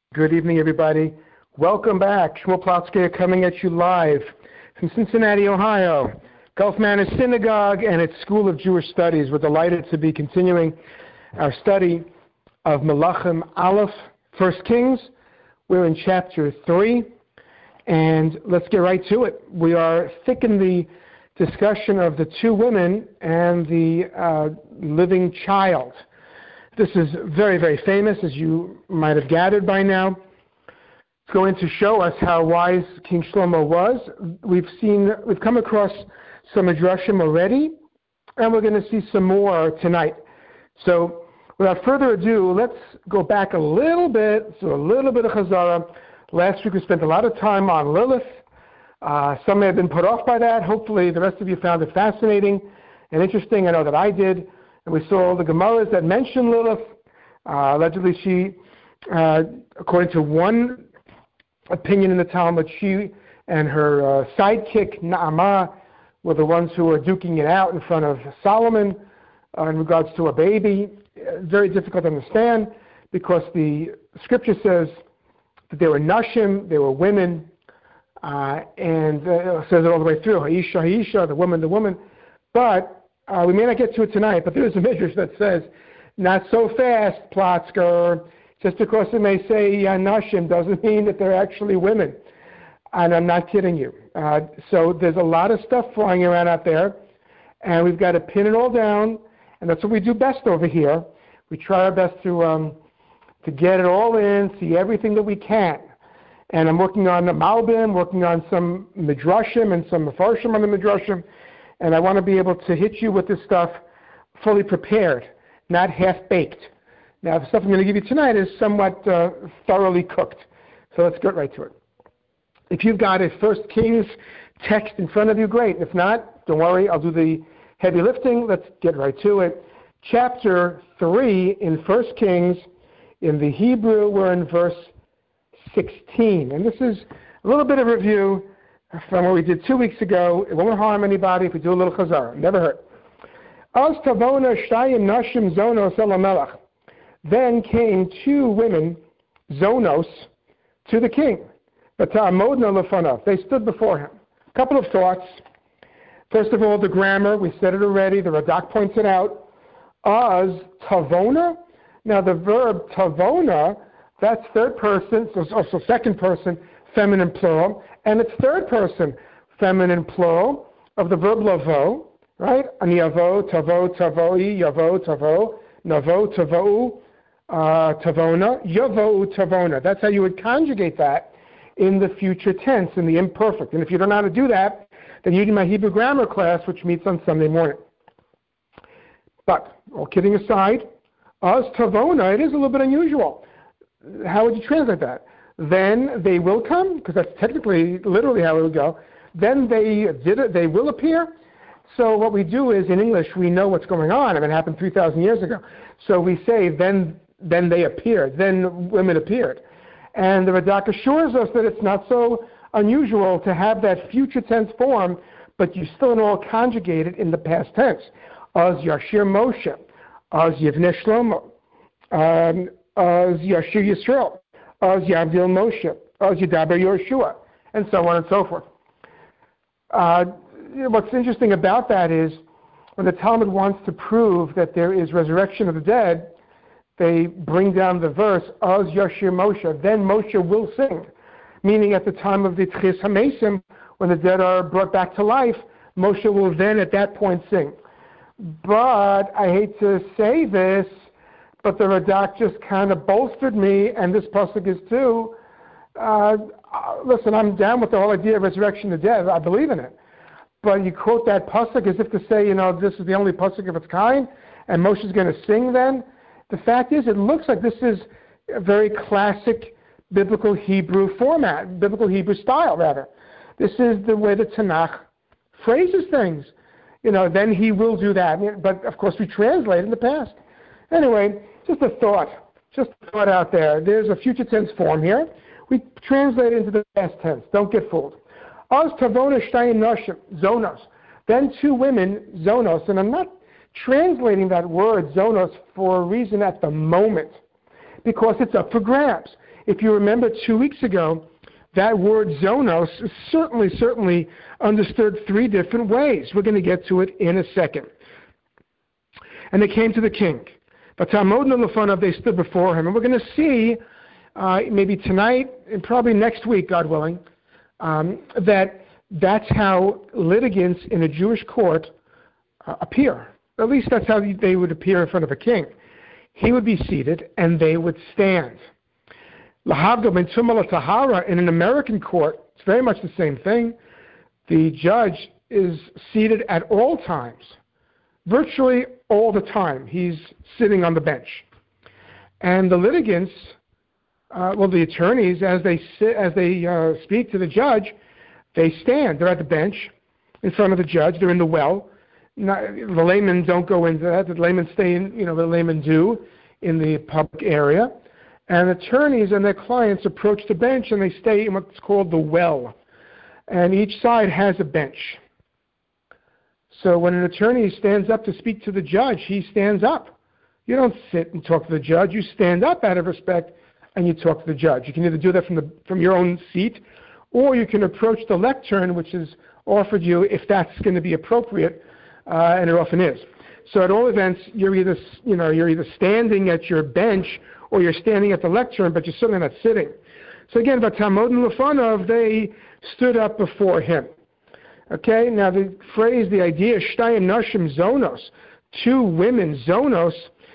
Good evening, everybody. Welcome back. Shmuel Plotzker coming at you live from Cincinnati, Ohio, Gulf Manor Synagogue and its School of Jewish Studies. We're delighted to be continuing our study of Melachim Aleph, 1 Kings. We're in chapter 3, and let's get right to it. We are thick in the discussion of the two women and the living child. This is very, very famous, as you might have gathered by now. It's going to show us how wise King Shlomo was. We've come across some Midrashim already, and we're going to see some more tonight. So, without further ado, let's go back a little bit, so a little bit of Chazara. Last week we spent a lot of time on Lilith. Some may have been put off by that. Hopefully the rest of you found it fascinating and interesting. I know that I did. And we saw the Gemaras that mention Lilith. Allegedly she, according to one opinion in the Talmud, she and her sidekick Naamah were the ones who were duking it out in front of Solomon in regards to a baby. Very difficult to understand because the scripture says that they were Nashim, they were women, and it says it all the way through, Ha'isha, Ha'isha, the woman. But we may not get to it tonight, but there is a midrash that says, not so fast, Plotzker. Just because it may say Nashim doesn't mean that they're actually women. And I'm not kidding you. So there's a lot of stuff flying around out there, and we've got to pin it all down, and that's what we do best over here. We try our best to get it all in, see everything that we can. And I'm working on the Malbim, working on some Midrashim and some Mefarshim on the Midrashim, and I want to be able to hit you with this stuff fully prepared, not half-baked. Now, the stuff I'm going to give you tonight is somewhat thoroughly cooked. So let's get right to it. If you've got a 1 Kings text in front of you, great. If not, don't worry, I'll do the heavy lifting. Let's get right to it. Chapter 3 in 1 Kings, in the Hebrew, we're in verse 16. And this is a little bit of review from what we did 2 weeks ago. It won't harm anybody if we do a little chazar. Never hurt. Then came two women, Zonos, to the king. They stood before him. A couple of thoughts. First of all, the grammar. We said it already. The Radak points it out. Az tavona. Now the verb tavona, that's third person, so also second person, feminine plural, and it's third person, feminine plural, of the verb lavo, right? Ani yavo, tavo, tavoi, yavo, tavo, navo, tavou, tavona, yavo, tavona. That's how you would conjugate that in the future tense, in the imperfect. And if you don't know how to do that, then you need my Hebrew grammar class, which meets on Sunday morning. But, all kidding aside, as tavona, it is a little bit unusual. How would you translate that? Then they will come, because that's technically, literally how it would go. Then they will appear. So what we do is, in English, we know what's going on. I mean, it happened 3,000 years ago. So we say, then they appeared, then women appeared. And the Radak assures us that it's not so unusual to have that future tense form, but you still and all conjugate it in the past tense. Az Yashir Moshe, Az Yivneh Shlomo, Az Yashir Yisrael, Az Yavdil Moshe, Az Yidaber Yehoshua, and so on and so forth. What's interesting about that is when the Talmud wants to prove that there is resurrection of the dead, they bring down the verse, Az Yashir Moshe, then Moshe will sing. Meaning at the time of the Tchias HaMesim, when the dead are brought back to life, Moshe will then at that point sing. But I hate to say this, but the Radak just kind of bolstered me, and this pasuk is too. Listen, I'm down with the whole idea of resurrection of the dead. I believe in it. But you quote that pasuk as if to say, this is the only pasuk of its kind, and Moshe's going to sing then. The fact is, it looks like this is a very classic biblical Hebrew format, biblical Hebrew style, rather. This is the way the Tanakh phrases things. Then he will do that. But, of course, we translate in the past. Anyway, just a thought out there. There's a future tense form here. We translate it into the past tense. Don't get fooled. Az tavona shtayim nashim, zonos. Then two women, zonos. And I'm not translating that word, zonos, for a reason at the moment, because it's up for grabs. If you remember 2 weeks ago, that word zonos is certainly understood three different ways. We're going to get to it in a second. And they came to the king. But they stood before him. And we're going to see, maybe tonight and probably next week, God willing, that's how litigants in a Jewish court appear. At least that's how they would appear in front of a king. He would be seated and they would stand. Lahavdil ben Tumala Tahara in an American court, it's very much the same thing. The judge is seated at all times, virtually all the time. He's sitting on the bench. And the litigants, the attorneys, as they speak to the judge, they stand. They're at the bench in front of the judge. They're in the well. The laymen don't go into that. The laymen stay in, the laymen do in the public area. And attorneys and their clients approach the bench and they stay in what's called the well. And each side has a bench. So when an attorney stands up to speak to the judge, he stands up. You don't sit and talk to the judge. You stand up out of respect and you talk to the judge. You can either do that from your own seat, or you can approach the lectern, which is offered you if that's going to be appropriate, and it often is. So at all events, you're either standing at your bench or you're standing at the lectern, but you're certainly not sitting. So again, Vatamod and Lefanov, they stood up before him. Okay, now the phrase, the idea, Shtayim Nashim Zonos, two women, Zonos,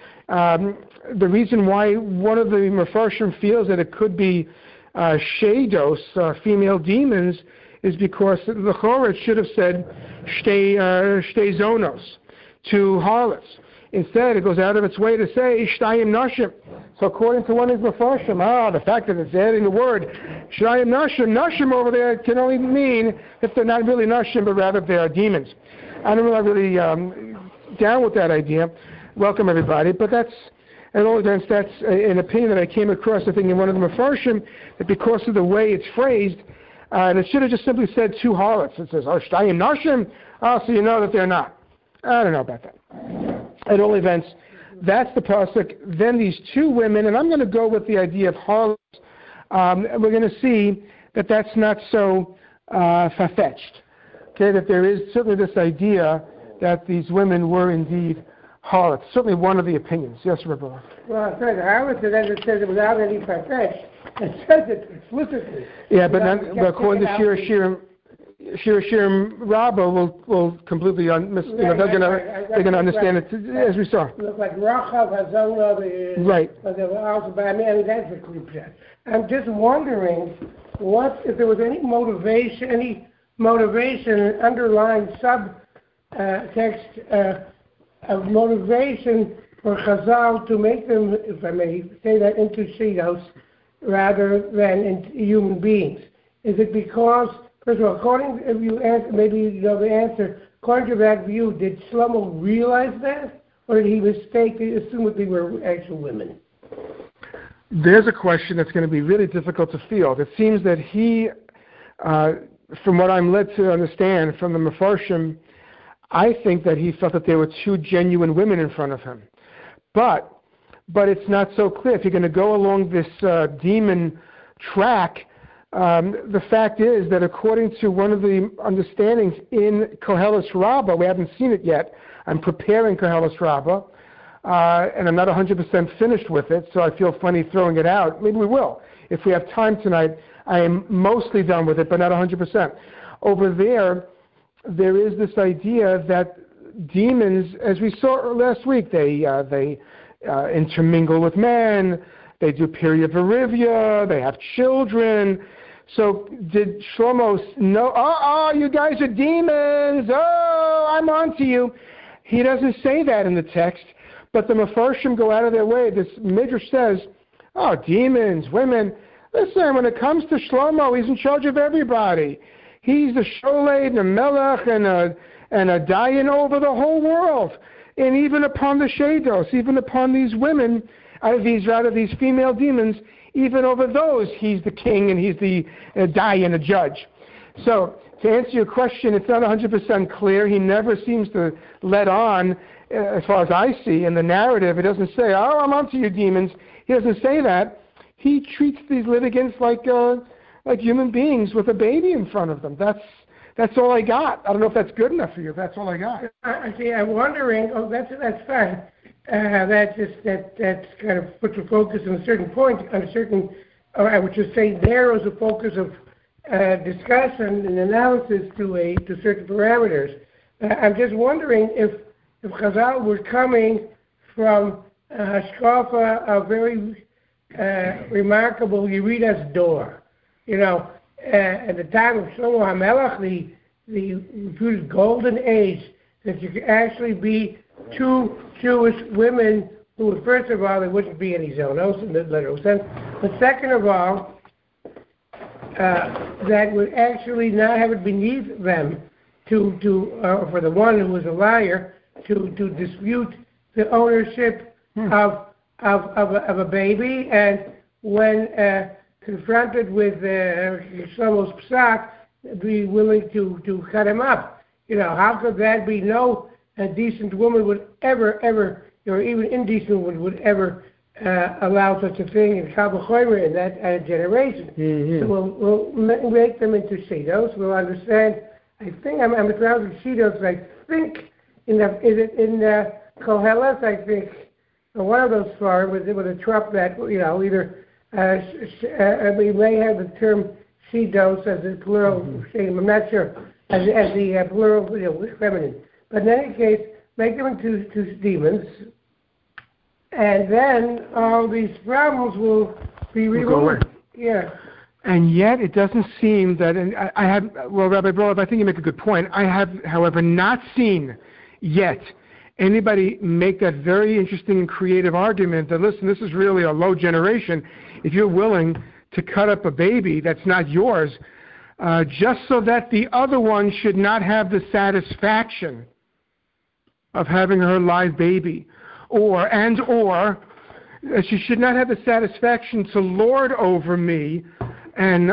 the reason why one of the Mefarshim feels that it could be Shados, female demons, is because the Chorah should have said Shtei Zonos, two harlots. Instead, it goes out of its way to say Shtayim Nashim. So according to one of the Mefarshim, the fact that it's adding the word Shtayim Nashim over there can only mean if they're not really Nashim, but rather they are demons. I'm not really down with that idea. Welcome everybody, but that's, at all events, that's an opinion that I came across, I think, in one of the Mefarshim, that because of the way it's phrased, and it should have just simply said two harlots. It says, Shtayim Nashim, so you know that they're not. I don't know about that. At all events, that's the pasuk. Then these two women, and I'm going to go with the idea of harlots. We're going to see that that's not so far-fetched. Okay, that there is certainly this idea that these women were indeed harlots. Certainly one of the opinions. Yes, Rabbi. Well, it says harlots, and then it says it without any far-fetched. It says it explicitly. Yeah, but according to Shir Shirim Rabbah will completely they're going to understand it as we saw. Look like Rachav Hazonah. Right. But I mean that's a group set. I'm just wondering if there was any motivation, underlying subtext of motivation for Chazal to make them, if I may say that, into Shados rather than into human beings. Is it because, first of all, according to the answer, according to that view, did Shlomo realize that, or did he mistakenly assume that they were actual women? There's a question that's going to be really difficult to field. It seems that he, from what I'm led to understand from the Mefarshim, I think that he felt that there were two genuine women in front of him. But it's not so clear. If you're going to go along this demon track, the fact is that according to one of the understandings in Koheles Rabbah, we haven't seen it yet. I'm preparing Koheles Rabbah, and I'm not 100% finished with it, so I feel funny throwing it out. Maybe we will. If we have time tonight, I am mostly done with it, but not 100%. Over there is this idea that demons, as we saw last week, they intermingle with men, they do Pirya they have children. So did Shlomo know, you guys are demons, I'm on to you. He doesn't say that in the text, but the Mefarshim go out of their way. This Midrash says, demons, women. Listen, when it comes to Shlomo, he's in charge of everybody. He's the Sholed and a Melech and a Dayan over the whole world. And even upon the Shados, even upon these women, these female demons, even over those, he's the king and he's the Dayan, a judge. So, to answer your question, it's not 100% clear. He never seems to let on, as far as I see, in the narrative. It doesn't say, I'm onto you, demons. He doesn't say that. he treats these litigants like human beings with a baby in front of them. That's all I got. I don't know if that's good enough for you. That's all I got. See, I'm wondering. Oh, that's fine. That's kind of puts a focus on a certain point, on a certain, or I would just say narrows the focus of discussion and analysis to certain parameters. I'm just wondering if Chazal were coming from Hashkafa, a very remarkable Yeridas Dor. At the time of Shlomo HaMelech, the golden age, that you could actually be two Jewish women who would, first of all, there wouldn't be any zonos in the literal sense, but second of all, that would actually not have it beneath them for the one who was a liar to dispute the ownership of a baby, and when confronted with Shlomo's psak, be willing to cut him up. How could that be? No decent woman would ever, or even indecent woman would ever allow such a thing in Kal V'chomer in that generation. Mm-hmm. So we'll make them into Shidos. We'll understand. I think I'm around with Shidos. I think in Koheles, I think one of those far with a trump that either. We may have the term Shidos as a plural shame. I'm not sure as the plural feminine. But in any case, make them into demons, and then all these problems will be removed. Yeah. And yet, it doesn't seem that. And I have. Well, Rabbi Brolov, I think you make a good point. I have, however, not seen yet anybody make that very interesting and creative argument that, listen, this is really a low generation. If you're willing to cut up a baby that's not yours, just so that the other one should not have the satisfaction of having her live baby, or she should not have the satisfaction to lord over me and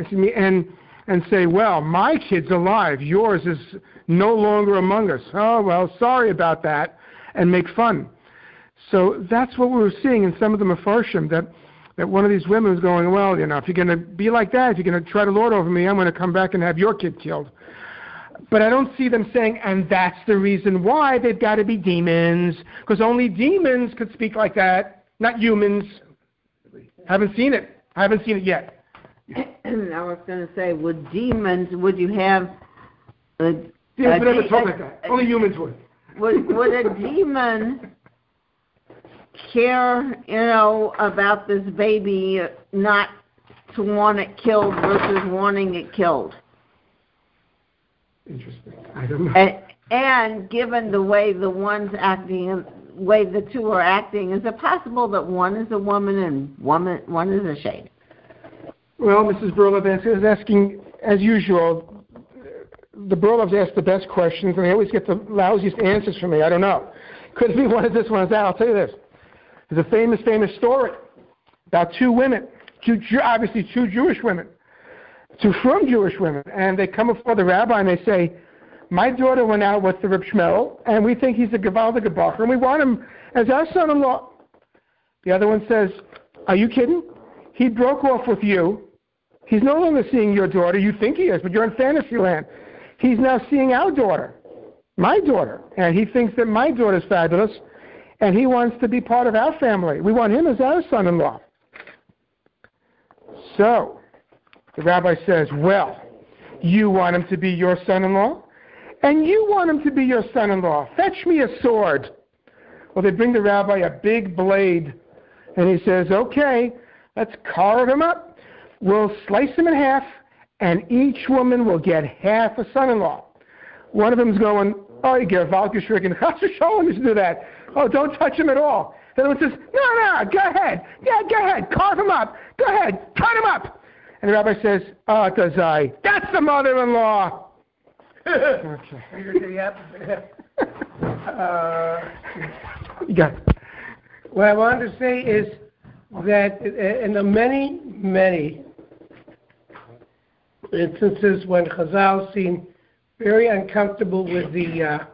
say, well, my kid's alive, yours is no longer among us. Oh, well, sorry about that, and make fun. So that's what we were seeing in some of the Mefarshim, that one of these women was going, well, if you're going to be like that, if you're going to try to lord over me, I'm going to come back and have your kid killed. But I don't see them saying, and that's the reason why they've got to be demons, because only demons could speak like that, not humans. Haven't seen it yet. I was going to say, would you have... Demons would never talk like that. Only humans would. Would a demon care, about this baby not to want it killed versus wanting it killed? Interesting. I don't know. And given the way the one's acting, the way the two are acting, is it possible that one is a woman and one is a shade? Well, Mrs. Brolov is asking, as usual, the Brolovs ask the best questions, and they always get the lousiest answers from me. I don't know. Could be one of this, one of that. I'll tell you this. There's a famous story about two women, obviously two Jewish women, two frum Jewish women, and they come before the rabbi and they say, my daughter went out with the Reb Shmuel, and we think he's a Gevaldige Bacher, and we want him as our son-in-law. The other one says, are you kidding? He broke off with you. He's no longer seeing your daughter. You think he is, but you're in fantasy land. He's now seeing our daughter, my daughter, and he thinks that my daughter's fabulous, and he wants to be part of our family. We want him as our son-in-law. So, the rabbi says, well, you want him to be your son-in-law? And you want him to be your son-in-law? Fetch me a sword. Well, they bring the rabbi a big blade, and he says, okay, let's carve him up. We'll slice him in half, and each woman will get half a son-in-law. One of them's going, oh, you get Valkyshrikin. Chas v'sholom, you should do that. Oh, don't touch him at all. The other one says, no, go ahead. Yeah, go ahead. Carve him up. Go ahead. Cut him up. And the rabbi says, Tazai, that's the mother-in-law. Okay. You got it. What I want to say is that in the many instances when Chazal seem very uncomfortable with the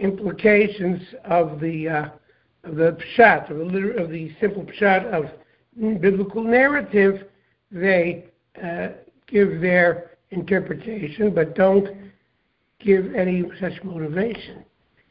implications of the pshat, of the simple pshat of biblical narrative, they give their interpretation, but don't give any such motivation.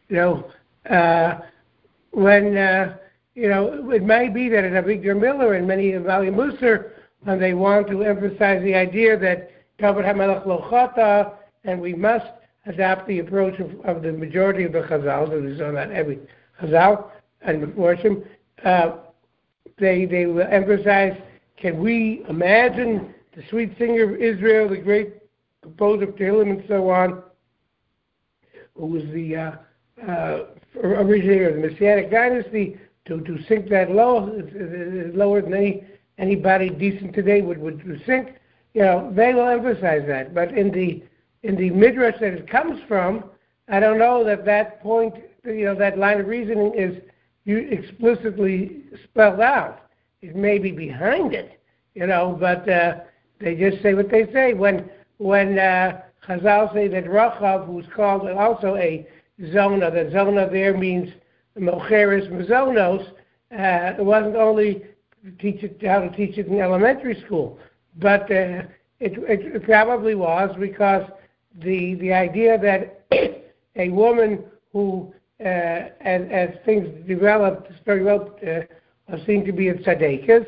When it may be that in Avigdor Miller and many of Vali Musar, when they want to emphasize the idea that David HaMelech lo chata, and we must adopt the approach of the majority of the Chazal, that is on that every Chazal and Meforshim, they will emphasize, can we imagine the sweet singer of Israel, the great composer of Tehillim and so on, who was the originator of the Messianic dynasty, to sink that low, lower than anybody decent today would sink. They will emphasize that. But in the midrash that it comes from, I don't know that point, that line of reasoning is explicitly spelled out. It may be behind it, but they just say what they say. When Chazal say that Rachav, who's called also a Zona, that Zona there means Mocheres Mazonos, it wasn't only how to teach it in elementary school, but it probably was because the idea that a woman who, as things developed, was seen to be a tzaddikas,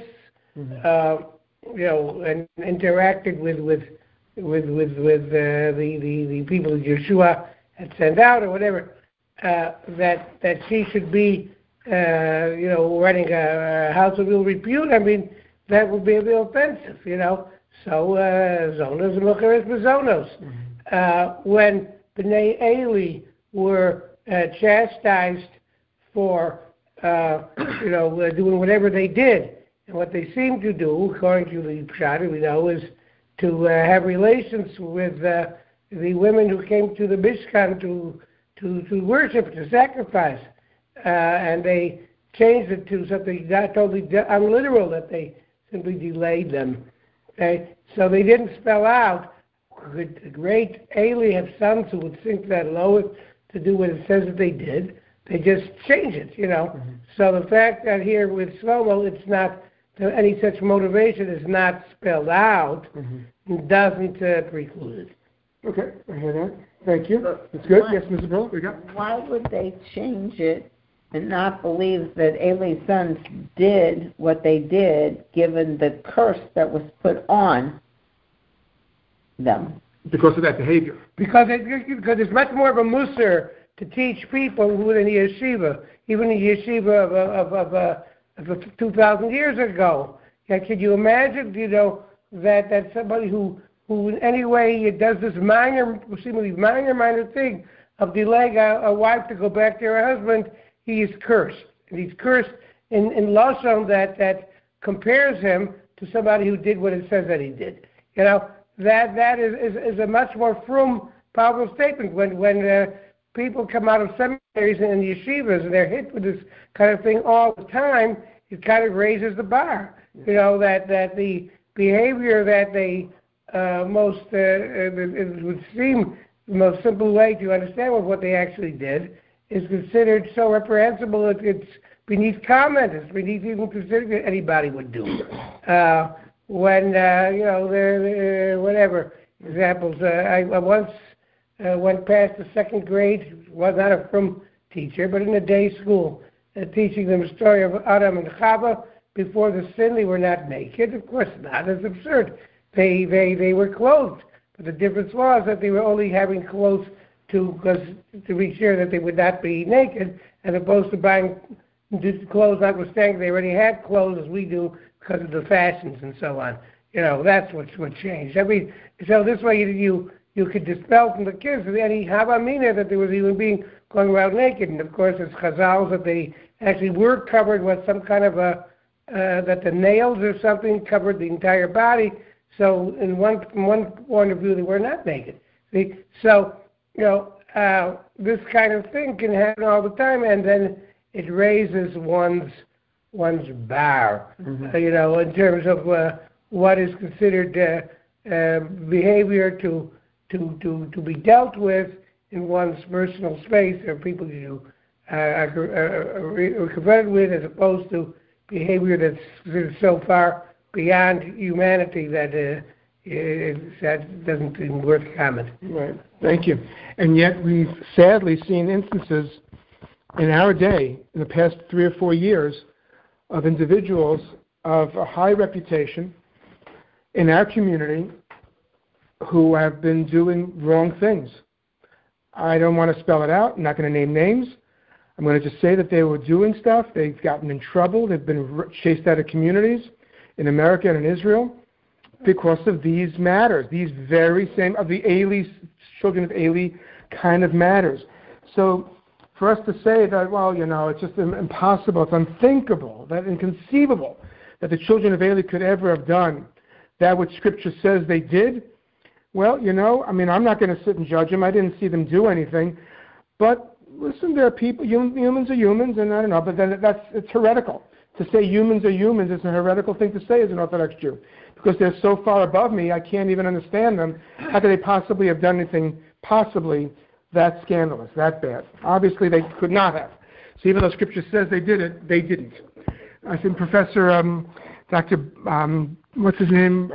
and interacted with the people that Yeshua had sent out or whatever, that she should be, running a house of ill repute. I mean, that would be a bit offensive, So, Zonos and Mocheres Mazonos. When B'nai Eli were chastised for, doing whatever they did, and what they seemed to do, according to the Pshat, we know, is to have relations with the women who came to the Mishkan to worship, to sacrifice, and they changed it to something totally unliteral, that they simply delayed them. Okay? So they didn't spell out, could the great Eli have sons who would sink that low to do what it says that they did? They just change it, Mm-hmm. So the fact that here with Shlomo, it's not, any such motivation is not spelled out, mm-hmm. doesn't preclude it. Okay, I hear that. Thank you. That's good. Yes, Mr. Bill, we got. Why would they change it and not believe that Eli's sons did what they did, given the curse that was put on them? Because of that behavior. Because it's much more of a musar to teach people who in the yeshiva, even the yeshiva of 2,000 years ago. Can you imagine, that somebody who in any way does this seemingly minor thing of delaying a wife to go back to her husband, he is cursed. And he's cursed in Lashon that compares him to somebody who did what it says that he did. That is a much more frum, powerful statement. When people come out of seminaries and yeshivas and they're hit with this kind of thing all the time, it kind of raises the bar. That the behavior that they it would seem the most simple way to understand what they actually did is considered so reprehensible that it's beneath comment. It's beneath even considering that anybody would do. When there whatever examples. I once went past the second grade. Was not a frum teacher, but in a day school, teaching them the story of Adam and Chava. Before the sin, they were not naked. Of course not. It's absurd. They were clothed, but the difference was that they were only having clothes to be sure that they would not be naked, as opposed to buying clothes, notwithstanding they already had clothes as we do because of the fashions and so on. That's what changed. So this way you could dispel from the kids any havamina that there was a human being going around naked. And of course, it's chazal that they actually were covered with some kind of that the nails or something covered the entire body. So from one point of view, they were not naked. See? So, this kind of thing can happen all the time, and then it raises one's bar, mm-hmm. In terms of what is considered behavior to be dealt with in one's personal space, or people you are confronted with, as opposed to behavior that's so far beyond humanity that that doesn't seem worth comment. Right. Thank you. And yet we've sadly seen instances in our day, in the past 3 or 4 years, of individuals of a high reputation in our community who have been doing wrong things. I don't want to spell it out. I'm not going to name names. I'm going to just say that they were doing stuff. They've gotten in trouble. They've been chased out of communities in America and in Israel because of these matters, these very same, of the Eli, children of Eli kind of matters. So for us to say that, well, it's just impossible, it's unthinkable, that inconceivable, that the children of Eli could ever have done that which Scripture says they did, well, I'm not going to sit and judge them. I didn't see them do anything. But listen, there are people, humans are humans, and I don't know, but then it's heretical. To say humans are humans is a heretical thing to say as an Orthodox Jew. Because they're so far above me, I can't even understand them. How could they possibly have done anything possibly that scandalous, that bad? Obviously, they could not have. So even though Scripture says they did it, they didn't. I think Professor Dr. What's his name?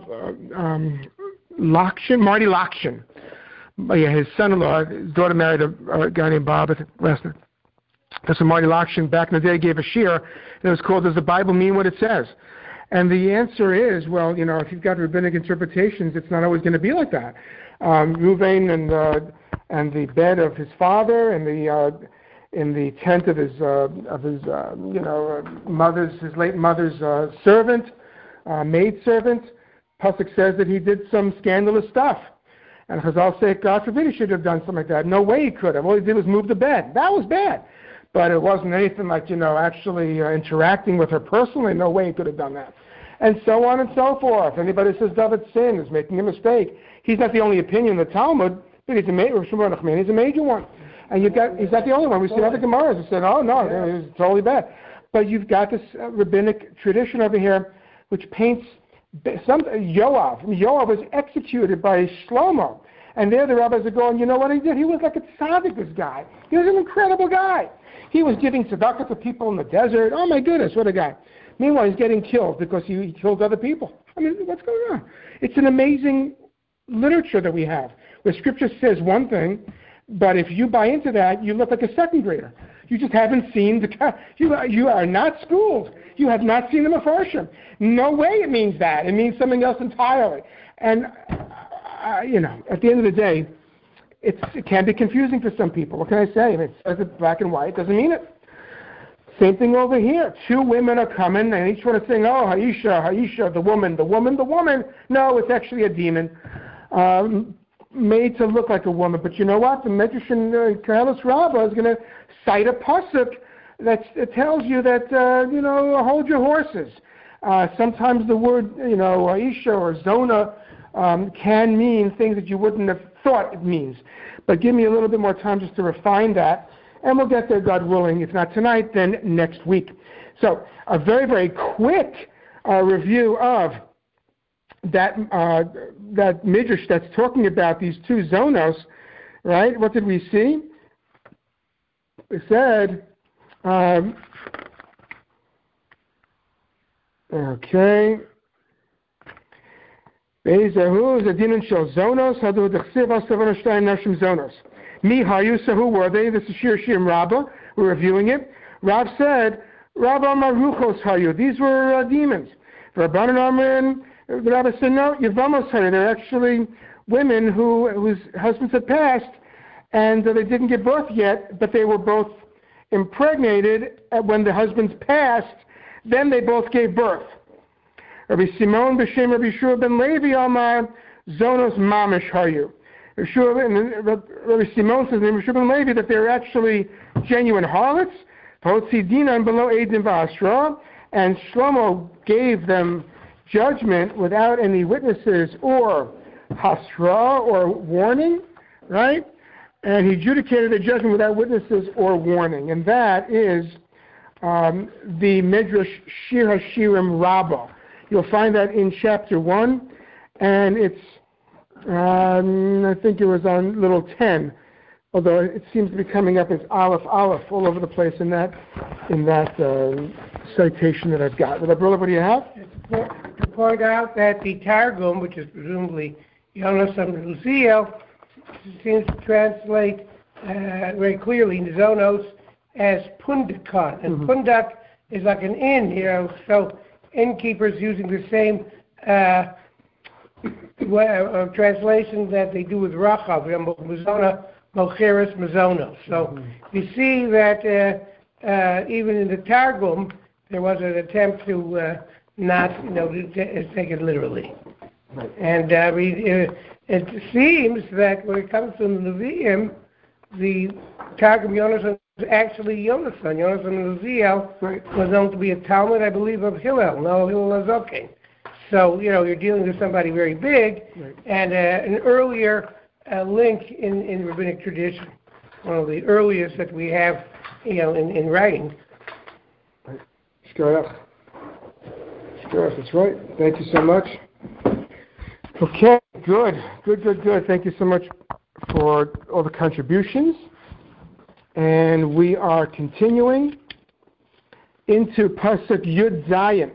Marty Lokshin. His son-in-law, his daughter married a guy named Bob, I think, last name. Professor Marty Lokshin back in the day gave a shiur, and it was called, Does the Bible Mean What It Says? And the answer is, well, if you've got rabbinic interpretations, it's not always going to be like that. Reuven and the bed of his father, and in the tent of his late mother's servant, maid servant, Pasuk says that he did some scandalous stuff. And Chazal say, God forbid he should have done something like that. No way he could have. All he did was move the bed. That was bad. But it wasn't anything like, actually interacting with her personally. No way he could have done that. And so on and so forth. Anybody says David sinned is making a mistake. He's not the only opinion in the Talmud, but he's a major one. And he's not the only one. We see other Gemaras that said, oh, no, it was totally bad. But you've got this rabbinic tradition over here which paints Yoav was executed by Shlomo. And there the rabbis are going, you know what he did? He was like a tzaddik, this guy. He was an incredible guy. He was giving tzedakah to people in the desert. Oh, my goodness, what a guy. Meanwhile, he's getting killed because he killed other people. I mean, what's going on? It's an amazing literature that we have, where Scripture says one thing, but if you buy into that, you look like a second grader. You just haven't seen you are not schooled. You have not seen the Mefarshim. No way it means that. It means something else entirely. And, at the end of the day, it can be confusing for some people. What can I say? If it says it black and white, it doesn't mean it. Same thing over here. 2 women are coming, and each one is saying, oh, Haisha, the woman. No, it's actually a demon. Made to look like a woman. But you know what? The Medrash in Koheles Rabbah is going to cite a pasuk that tells you that, hold your horses. Sometimes the word, Aisha or Zona can mean things that you wouldn't have thought it means. But give me a little bit more time just to refine that, and we'll get there, God willing. If not tonight, then next week. So a very, very quick review of that midrash that's talking about these 2 zonos, right? What did we see? It said, okay. Bezehu zedinin shel zonos hadu dechsiv asavon shtayim nashim zonos. Mi hayu, so who were they? This is Shir Shirim Rabbah. We're reviewing it. Rav said, Rabbah maruchos hayu. These were demons. Rabbanan Amrin, the Rabbah said, no, yevamos hayu. They're actually women whose husbands had passed, and they didn't give birth yet, but they were both impregnated when the husbands passed. Then they both gave birth. Rabbi Simon b'shem Rabbi Yeshua ben Levi Amar Zonos Mamish Hayu. Rabbi Simon says in Rabbi Yeshua ben Levi that they're actually genuine harlots. And below Eidim v'Asra, and Shlomo gave them judgment without any witnesses or hasra or warning, right? And he adjudicated the judgment without witnesses or warning, and that is the Midrash Shir HaShirim Rabbah. You'll find that in chapter 1, and it's, I think it was on little 10. although it seems to be coming up as Aleph Aleph all over the place in that citation that I've got. Brother, what do you have? To point out that the Targum, which is presumably Yonasan Uziel, seems to translate very clearly in Zonos as Pundakon. And Pundak is like an inn, so innkeepers using the same translation that they do with Rachav, Mizona, Mocheres, Mizono. So you see that even in the Targum, there was an attempt to not, take it literally. Right. And it seems that when it comes to the Nevi'im, the Targum Yonasan is actually Yonasan. Yonasan Uziel was known to be a Talmud, I believe, of Hillel, no Hillel Azokin. So, you're dealing with somebody very big, and an earlier link in rabbinic tradition, one of the earliest that we have, in writing. Shkoyach, that's right. Thank you so much. Okay, good. Thank you so much for all the contributions. And we are continuing into Pasuk Yud Zayin.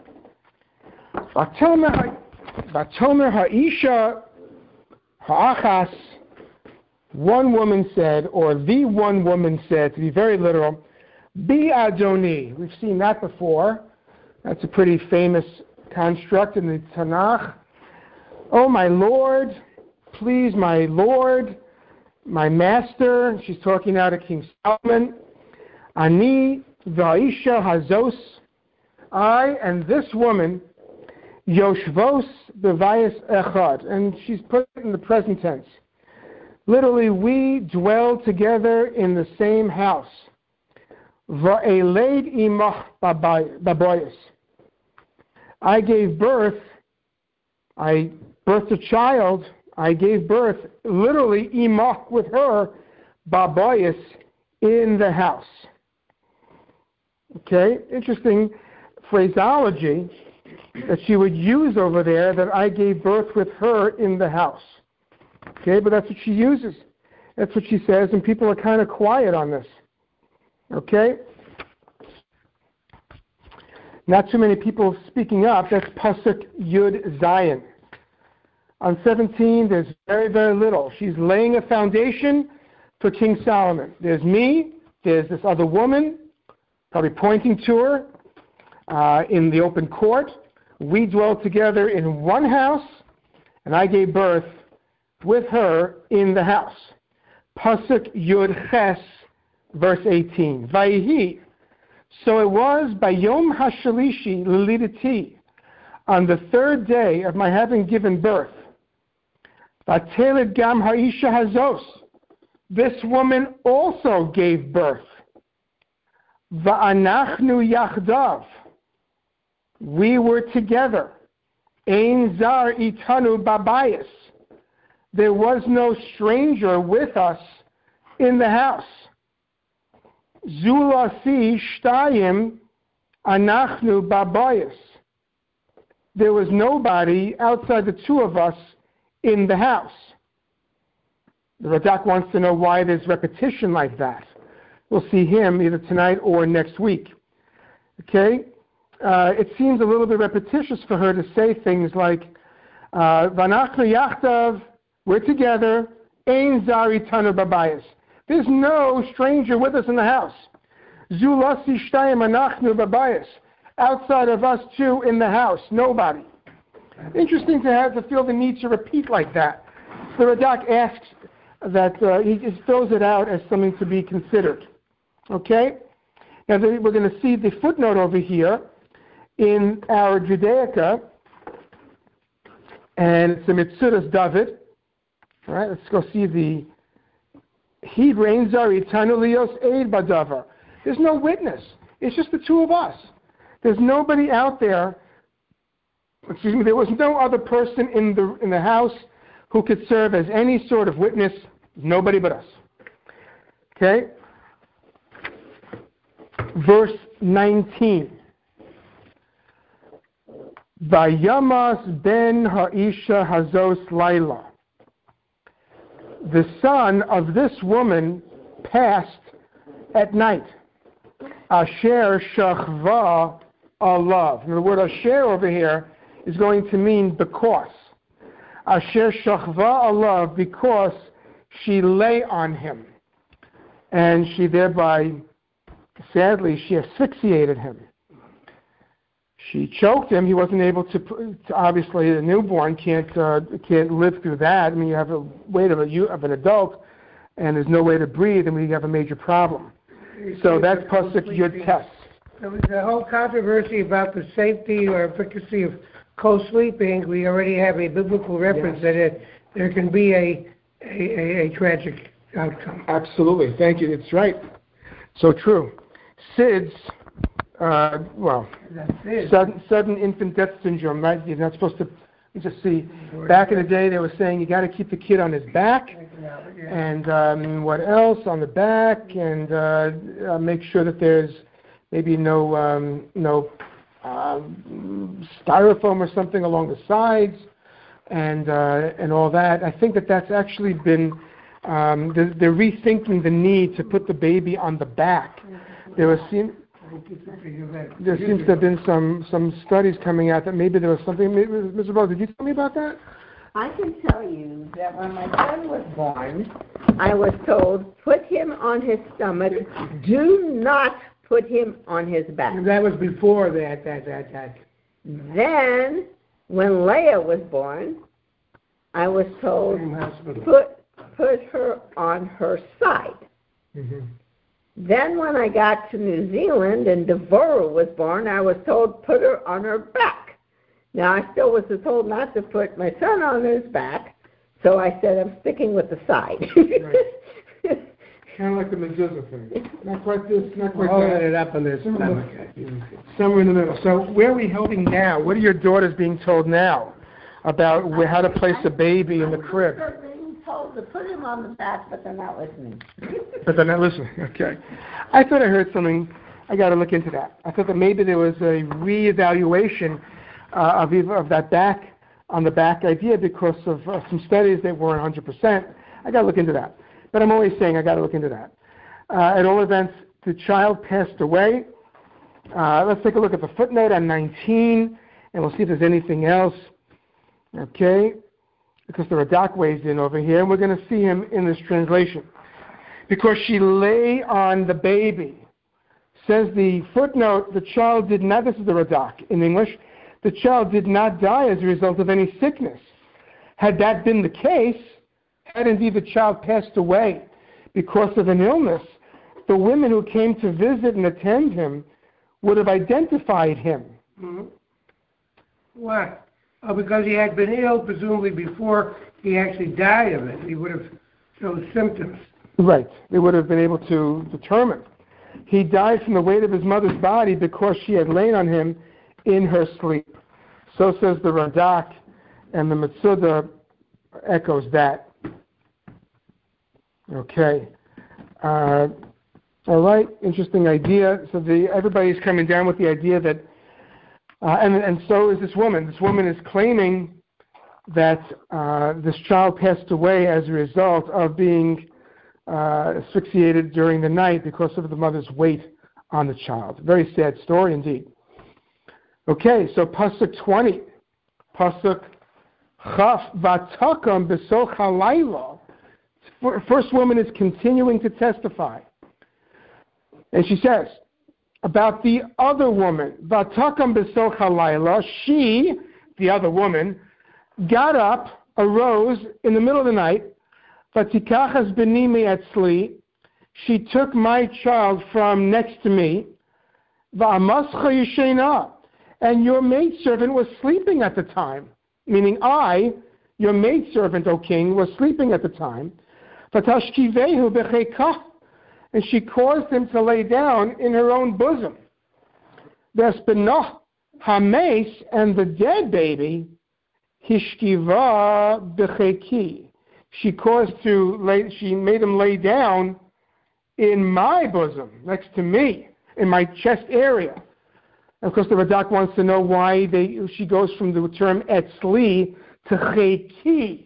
Vatomer Ha'isha Ha'achas, one woman said, or the one woman said, to be very literal, Bi Adoni. We've seen that before. That's a pretty famous construct in the Tanakh. Oh, my Lord, please, my Lord, my master. She's talking now to King Solomon. Ani v'aisha hazos, I and this woman, yoshvos b'vayis echad. And she's put it in the present tense. Literally, we dwell together in the same house. Va'eleid imach baboyis. I gave birth a child, I gave birth, literally, imach, with her, baboyis, in the house. Okay, interesting phraseology that she would use over there, that I gave birth with her in the house. Okay, but that's what she uses. That's what she says, and people are kind of quiet on this. Okay? Not too many people speaking up. That's Pasuk Yud Zayin. On 17, there's very, very little. She's laying a foundation for King Solomon. There's me, there's this other woman, probably pointing to her in the open court. We dwell together in one house, and I gave birth with her in the house. Pasuk Yud Ches, verse 18. Vayihi. So it was by Yom HaShalishi Lilidati, on the third day of my having given birth. Vateled Gam Ha'isha Hazos. This woman also gave birth. Va'anachnu Yachdav. We were together. Ein Zar Itanu Babayis. There was no stranger with us in the house. Zulasi Shtayim Anachnu Babayis. There was nobody outside the two of us in the house. The Radak wants to know why there's repetition like that. We'll see him either tonight or next week. Okay? It seems a little bit repetitious for her to say things like, Vanachnu Yachtav, we're together, Ein Zari Tanu Babayis. There's no stranger with us in the house. Zulasi Shtayim Anachnu Babayis. Outside of us two in the house, nobody. Interesting to have to feel the need to repeat like that. The Radak asks that he just throws it out as something to be considered. Okay? Now we're going to see the footnote over here in our Judaica, and it's the Mitzudas David. All right, let's go see the Hid Rein Zari Tanu Lios Eid Badavar. There's no witness. It's just the two of us. There's nobody out there. Excuse me. There was no other person in the house who could serve as any sort of witness. Nobody but us. Okay. Verse 19. Vayamas ben ha'isha hazos laila. the son of this woman passed at night. Asher shachva alav. And the word asher over here is going to mean because. Asher shachva alav, because she lay on him. And she thereby, sadly, she asphyxiated him. She choked him. He wasn't able to obviously, a newborn can't live through that. I mean, you have a weight of an adult, and there's no way to breathe, and we have a major problem. So that's Pasuk Yud Tes. There was a whole controversy about the safety or efficacy of co-sleeping. We already have a biblical reference that there can be a tragic outcome. Absolutely. Thank you. That's right. So true. SIDS, sudden infant death syndrome, right? You're not supposed to, you just see, back in the day they were saying you got to keep the kid on his back, and what else on the back, and make sure that there's maybe no styrofoam or something along the sides, and all that. I think that's actually been, they're rethinking the need to put the baby on the back. There seems to have been some studies coming out that maybe there was something. Mr. Bell, did you tell me about that? I can tell you that when my son was born, I was told, put him on his stomach. Do not put him on his back. And that was before that. Then, when Leah was born, I was told, put her on her side. Mm-hmm. Then when I got to New Zealand and Devorah was born, I was told, put her on her back. Now, I still was told not to put my son on his back, so I said, I'm sticking with the side. Right. Kind of like the mezuzah thing. Not quite this, not quite that. It up on their stomach. Somewhere in the middle. So where are we heading now? What are your daughters being told now about how to place a baby in the crib? Told to put him on the back, but they're not listening. But they're not listening. Okay. I thought I heard something. I got to look into that. I thought that maybe there was a reevaluation of that back on the back idea because of some studies that weren't 100%. I got to look into that. But I'm always saying I got to look into that. At all events, the child passed away. Let's take a look at the footnote on 19, and we'll see if there's anything else. Okay. Because the Radak weighs in over here, and we're going to see him in this translation. Because she lay on the baby. Says the footnote, the child did not, this is the Radak in English, the child did not die as a result of any sickness. Had that been the case, had indeed the child passed away because of an illness, the women who came to visit and attend him would have identified him. Mm-hmm. Why? Oh, because he had been ill, presumably before he actually died of it. He would have shown symptoms. Right. They would have been able to determine. He died from the weight of his mother's body because she had lain on him in her sleep. So says the Radak, and the Metzudah echoes that. Okay. All right. Interesting idea. So everybody's coming down with the idea that and so is this woman. This woman is claiming that this child passed away as a result of being asphyxiated during the night because of the mother's weight on the child. Very sad story indeed. Okay, so Pasuk 20. Pasuk Chaf Vatakam B'soch HaLayla. First woman is continuing to testify. And she says, about the other woman, Vatakam B'soch HaLayla, she, the other woman, got up, arose in the middle of the night, Vatikachas b'ni me'etzli, she took my child from next to me, Va'amascha yeshena, and your maidservant was sleeping at the time, meaning I, your maidservant, O king, was sleeping at the time, Vatashkivehu b'cheikah, and she caused him to lay down in her own bosom. Vespenoch hames, and the dead baby, hishkiva b'cheiki. She made him lay down in my bosom, next to me, in my chest area. And of course, the Radak wants to know why she goes from the term etzli to cheiki.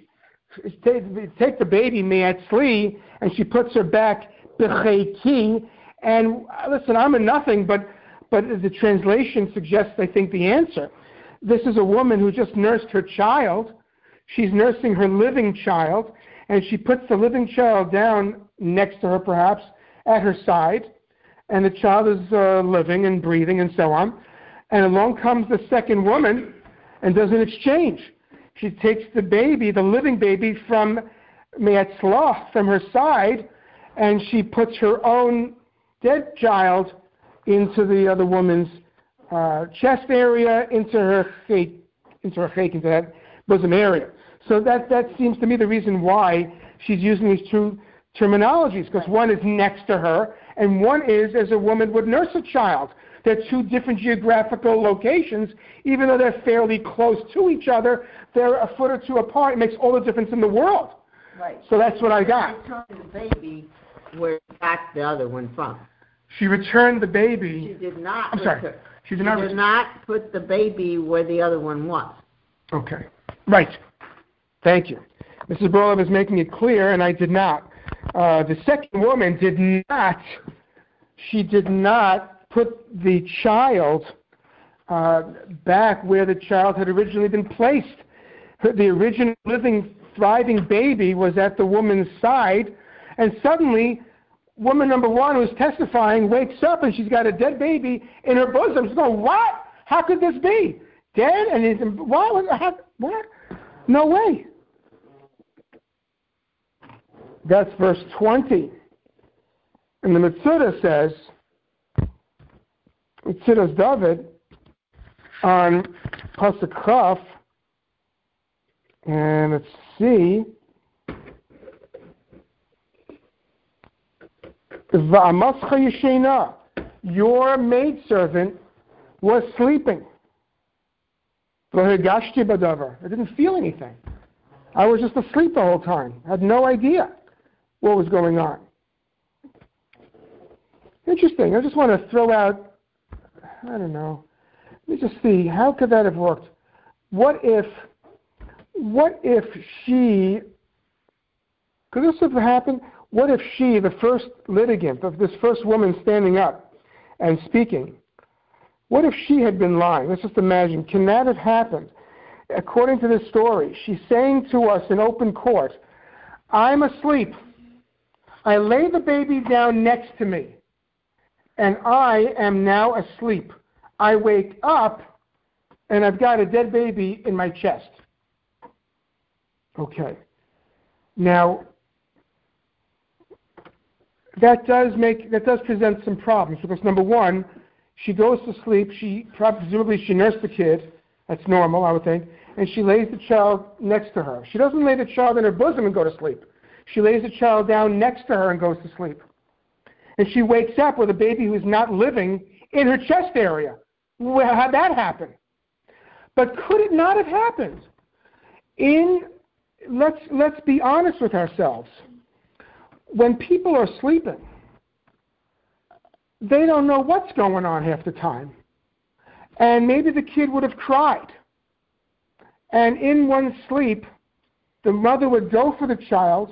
take the baby me'atzli, and she puts her back b'cheiti. And listen, I'm a nothing, but the translation suggests, I think, the answer. This is a woman who just nursed her child. She's nursing her living child, and she puts the living child down next to her, perhaps, at her side, and the child is living and breathing and so on. And along comes the second woman and does an exchange. She takes the baby, the living baby, from me'atzlah, from her side, and she puts her own dead child into the other woman's chest area, into that bosom area. So that seems to me the reason why she's using these two terminologies, because one is next to her, and one is as a woman would nurse a child. They're two different geographical locations, even though they're fairly close to each other. They're a foot or two apart. It makes all the difference in the world. Right. So that's what I got. She returned the baby where she got the other one from. She returned the baby. She did not. I'm sorry. She did not put the baby where the other one was. Okay. Right. Thank you. Mrs. Brolov is making it clear, and I did not. The second woman did not. She did not put the child back where the child had originally been placed. The original living, thriving baby was at the woman's side, and suddenly woman number one who's testifying wakes up and she's got a dead baby in her bosom. She's going, what? How could this be? Dead? And he's, what? What? No way. That's verse 20. And the Metzudah says, Metzudah's David on Pasuk Chaf, and let's see, Va'amascha yeshena, your maidservant was sleeping. V'hagashti badavar, I didn't feel anything. I was just asleep the whole time. I had no idea what was going on. Interesting. I just want to throw out, I don't know, let me just see, how could that have worked? What if she, could this have happened? What if she, the first litigant, of this first woman standing up and speaking, what if she had been lying? Let's just imagine, can that have happened? According to this story, she's saying to us in open court, I'm asleep. I lay the baby down next to me, and I am now asleep. I wake up, and I've got a dead baby in my chest. Okay. Now, that does present some problems, because number one, she goes to sleep, presumably she nursed the kid, that's normal, I would think, and she lays the child next to her. She doesn't lay the child in her bosom and go to sleep. She lays the child down next to her and goes to sleep. And she wakes up with a baby who's not living in her chest area. Well, how'd that happen? But could it not have happened? Let's be honest with ourselves. When people are sleeping, they don't know what's going on half the time. And maybe the kid would have cried. And in one sleep, the mother would go for the child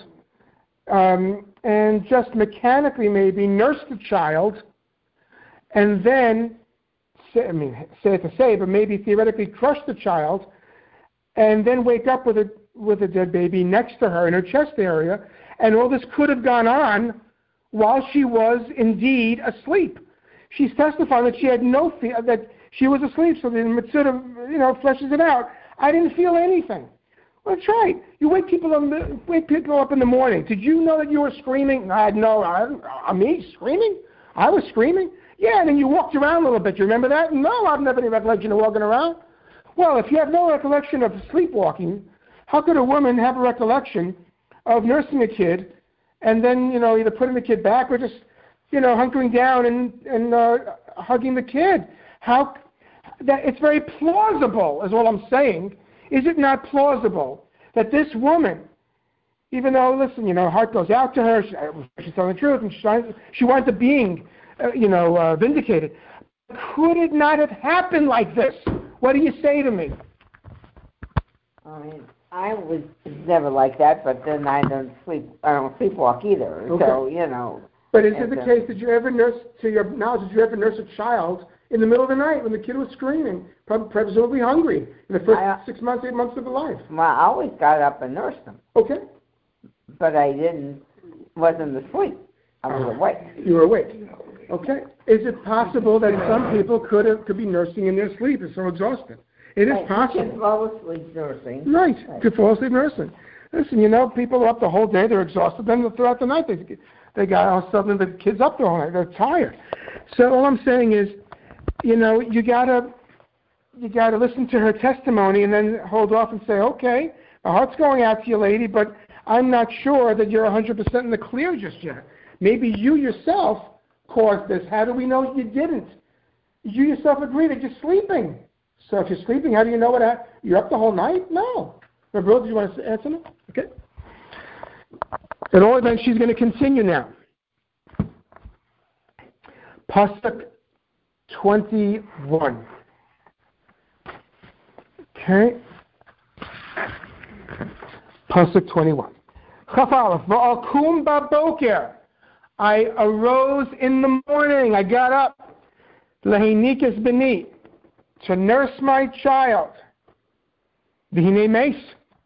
and just mechanically maybe nurse the child, and then, but maybe theoretically crush the child, and then wake up with a dead baby next to her in her chest area, and all this could have gone on while she was indeed asleep. She's testifying that she had that she was asleep, so the Metzudah, fleshes it out. I didn't feel anything. Well, that's right. You wake people up in the morning. Did you know that you were screaming? Me screaming? I was screaming? Yeah, and then you walked around a little bit. You remember that? No, I've never any recollection of walking around. Well, if you have no recollection of sleepwalking, how could a woman have a recollection of nursing a kid and then, either putting the kid back or just, hunkering down and hugging the kid? It's very plausible, is all I'm saying. Is it not plausible that this woman, even though, listen, her heart goes out to her, she's telling the truth, and she winds up being, vindicated. Could it not have happened like this? What do you say to me? I was never like that, but then I don't sleepwalk either. Okay. So, you know. But is it the case, did you ever nurse, to your knowledge, did you ever nurse a child in the middle of the night when the kid was screaming, presumably hungry, in the first 6 months, 8 months of their life? Well, I always got up and nursed them. Okay. But I wasn't asleep. I was awake. You were awake. Okay. Is it possible that some people could be nursing in their sleep? They're so exhausted. It is possible. You can fall asleep nursing. Right. Could fall asleep nursing. Listen, people are up the whole day. They're exhausted. Then throughout the night, they got all suddenly the kids up the whole night. They're tired. So all I'm saying is, you gotta listen to her testimony and then hold off and say, okay, my heart's going out to you, lady, but I'm not sure that you're 100% in the clear just yet. Maybe you yourself caused this. How do we know you didn't? You yourself agree that you're sleeping. So if you're sleeping, how do you know you're up the whole night? No. Bro, do you want to answer me? Okay. At all events, she's going to continue now. Pasuk 21. Okay. Pasuk 21. Chaf Aleph, va'akum baboker. I arose in the morning. I got up. Lahinikas beni, to nurse my child. V'hinei meis.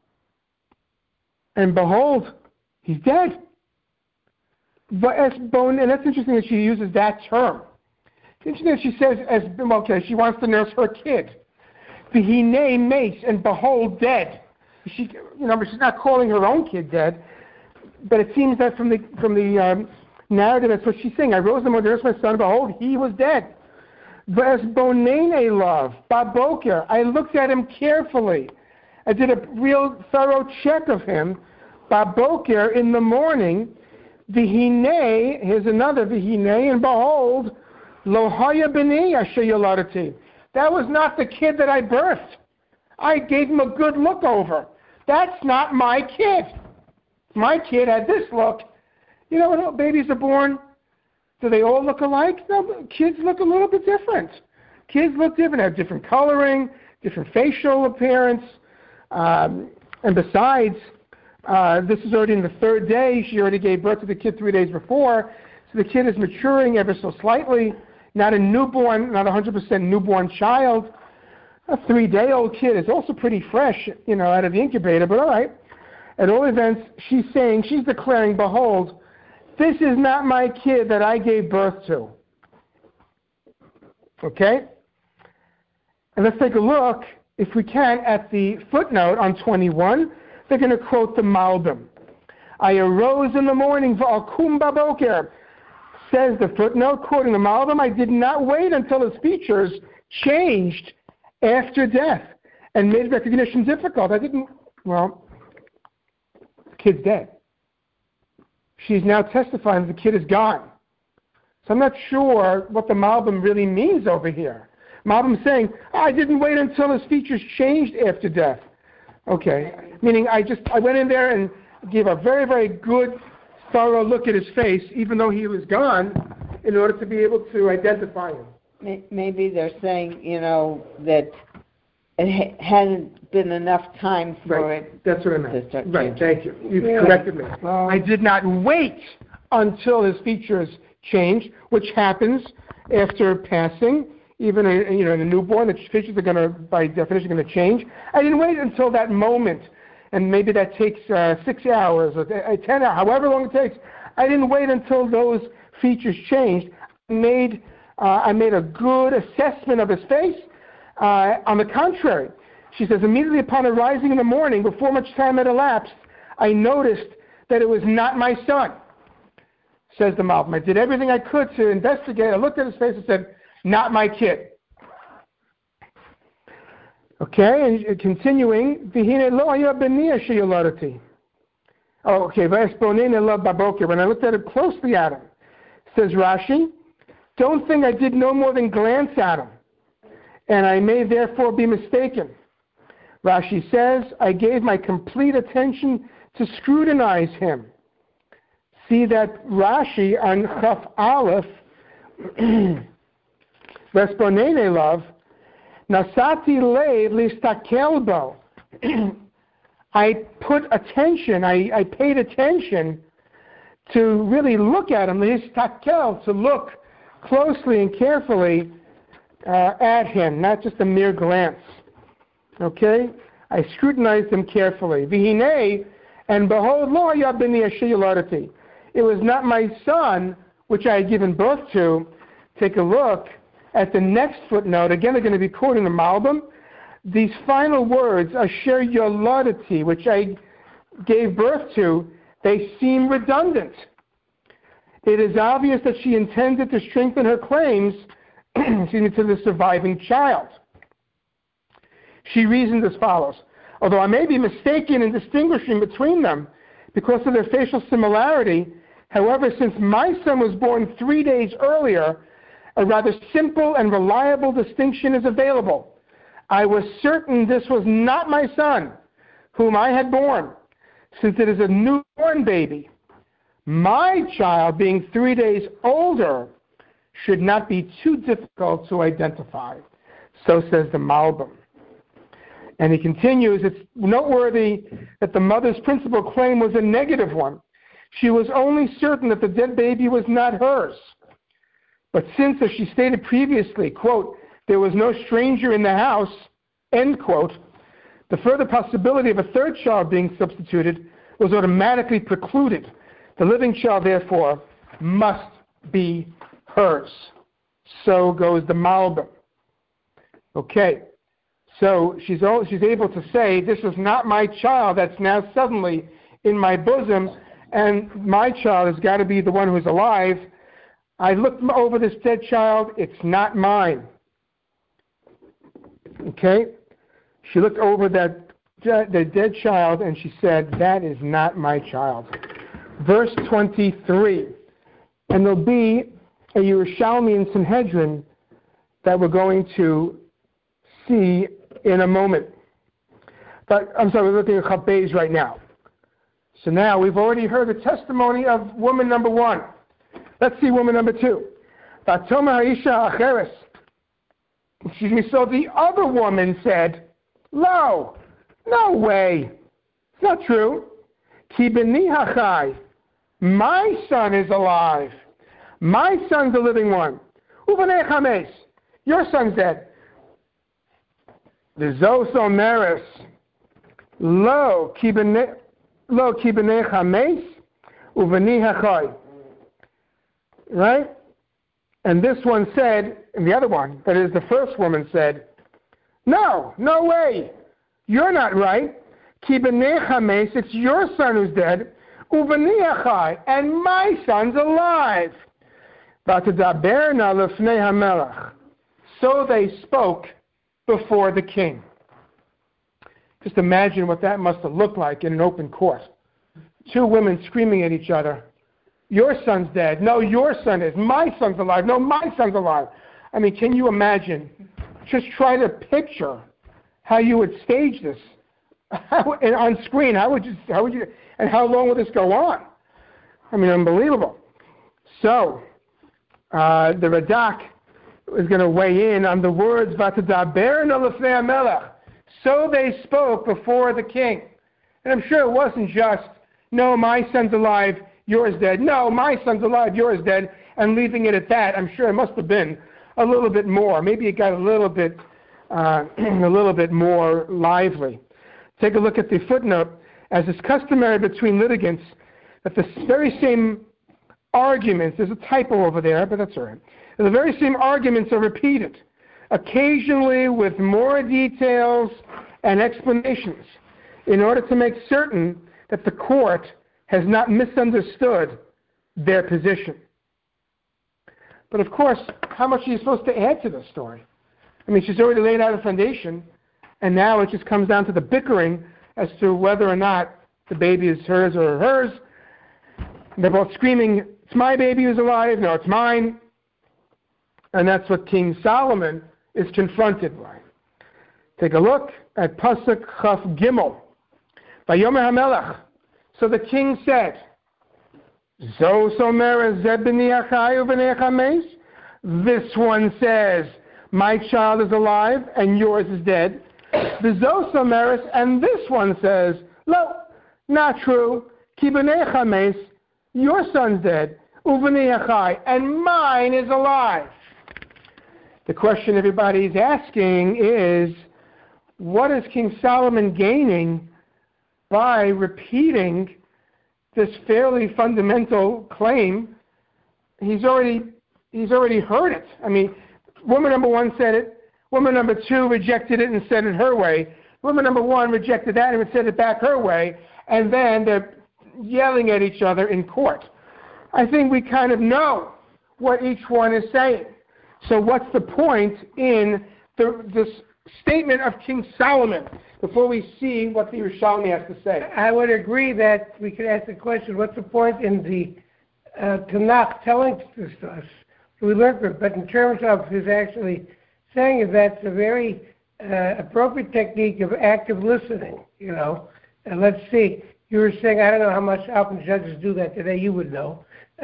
And behold, he's dead. And that's interesting that she uses that term. It's interesting that she says, she wants to nurse her kid. V'hinei meis, and behold, dead. She's not calling her own kid dead, but it seems that from the narrative, that's what she's saying. I rose in the morning to nurse my son, behold, he was dead. V'esbonene love, baboker. I looked at him carefully. I did a real thorough check of him. Baboker, in the morning. V'hinei, here's another, v'hinei, and behold, lo haya b'ni asher yoladati. That was not the kid that I birthed. I gave him a good look over. That's not my kid. My kid had this look. You know when babies are born? Do they all look alike? No, kids look a little bit different. Kids look different, have different coloring, different facial appearance. And besides, this is already in the third day. She already gave birth to the kid 3 days before. So the kid is maturing ever so slightly. Not a newborn, not 100% newborn child. A 3-day-old kid is also pretty fresh, out of the incubator, but all right. At all events, she's declaring, behold, this is not my kid that I gave birth to. Okay? And let's take a look, if we can, at the footnote on 21. They're going to quote the Malbim. I arose in the morning, v'akum baboker. Says the footnote, quoting the Malbim, I did not wait until his features changed after death and made recognition difficult. The kid's dead. She's now testifying that the kid is gone. So I'm not sure what the Malbim really means over here. Malbim saying, I didn't wait until his features changed after death. Okay, meaning I went in there and gave a very, very good, thorough look at his face, even though he was gone, in order to be able to identify him. Maybe they're saying, that it hadn't been enough time for it. That's what I meant. Right, thank you. You corrected me. I did not wait until his features changed, which happens after passing. Even in a newborn, the features are going to, by definition, going to change. I didn't wait until that moment, and maybe that takes 6 hours or 10 hours, however long it takes. I didn't wait until those features changed. I made a good assessment of his face. On the contrary, she says, immediately upon arising in the morning, before much time had elapsed, I noticed that it was not my son, says the Malbim. I did everything I could to investigate. I looked at his face and said, not my kid. Okay, and continuing, when I looked at it closely at him, says Rashi, don't think I did no more than glance at him, and I may therefore be mistaken. Rashi says, I gave my complete attention to scrutinize him. See that Rashi on Chaf Aleph, Vesponene love, Nasati lev listakel bo. I put attention, I paid attention to really look at him, to look closely and carefully at him, not just a mere glance. Okay? I scrutinized him carefully. V'hinei, and behold, lo haya b'ni asher yiladati. It was not my son, which I had given birth to. Take a look at the next footnote. Again, they're going to be quoting the Malbim. These final words, asher yiladati, which I gave birth to, they seem redundant. It is obvious that she intended to strengthen her claims to the surviving child. She reasoned as follows. Although I may be mistaken in distinguishing between them because of their facial similarity, however, since my son was born 3 days earlier, a rather simple and reliable distinction is available. I was certain this was not my son, whom I had born, since it is a newborn baby. My child, being 3 days older, should not be too difficult to identify. So says the Malbim. And he continues, it's noteworthy that the mother's principal claim was a negative one. She was only certain that the dead baby was not hers. But since, as she stated previously, quote, there was no stranger in the house, end quote, the further possibility of a third child being substituted was automatically precluded. The living child, therefore, must be hers. So goes the Malbim. Okay, so she's able to say, this is not my child that's now suddenly in my bosom, and my child has got to be the one who's alive. I looked over this dead child, it's not mine. Okay? She looked over the dead child and she said, that is not my child. Verse 23. And there'll be a Yerushalmi and Sanhedrin that we're going to see in a moment. But I'm sorry, we're looking at Chaf Beis right now. So now we've already heard the testimony of woman number 1. Let's see woman number 2. Vatoma Haisha Acheres. Excuse me. So the other woman said, "Lo, no way. It's not true. Ki b'ni hachai. My son is alive. My son's the living one. Uvanei chames. Your son's dead. V'zo someres. Lo ki b'nei chames. Uvani hachai." Right? And this one said, and the other one, that is the first woman said, no way. You're not right. Ki b'nei chames, it's your son who's dead. Uvani achai, and my son's alive. V'tadaberna lefnei hamelach. So they spoke before the king. Just imagine what that must have looked like in an open court. 2 women screaming at each other. Your son's dead. No, your son is. My son's alive. No, my son's alive. I mean, can you imagine? Just try to picture how you would stage this on screen. How would you, and how long would this go on? I mean, unbelievable. So, the Radak is going to weigh in on the words, "Vatadaberna lefnei hamelech." So they spoke before the king. And I'm sure it wasn't just, no, my son's alive, yours dead. No, my son's alive, yours dead, and leaving it at that. I'm sure it must have been a little bit more. Maybe it got a little bit more lively. Take a look at the footnote. As is customary between litigants, that the very same arguments, there's a typo over there, but that's all right. The very same arguments are repeated, occasionally with more details and explanations, in order to make certain that the court has not misunderstood their position. But of course, how much are you supposed to add to this story? I mean, she's already laid out a foundation, and now it just comes down to the bickering as to whether or not the baby is hers or hers. And they're both screaming, it's my baby who's alive, no, it's mine. And that's what King Solomon is confronted by. Take a look at Pasuk Chaf Gimel. Vayomer HaMelech. So the king said, Zo somer ze b'ni achai u'b'nei chames. This one says, my child is alive and yours is dead. The Zo someres, and this one says, No, not true. Ki b'nei chames, your son's dead. Uv'nei achai, and mine is alive. The question everybody's asking is, what is King Solomon gaining by repeating this fairly fundamental claim? He's already heard it. I mean, woman number one said it. Woman number two rejected it and said it her way. Woman number one rejected that and said it back her way. And then they're yelling at each other in court. I think we kind of know what each one is saying. So what's the point in this statement of King Solomon before we see what the Yerushalmi has to say? I would agree that we could ask the question, what's the point in the Tanakh telling this to us? We learn from it. But in terms of his actually saying it, that's a very appropriate technique of active listening, And let's see. You were saying, I don't know how much often judges do that today. You would know.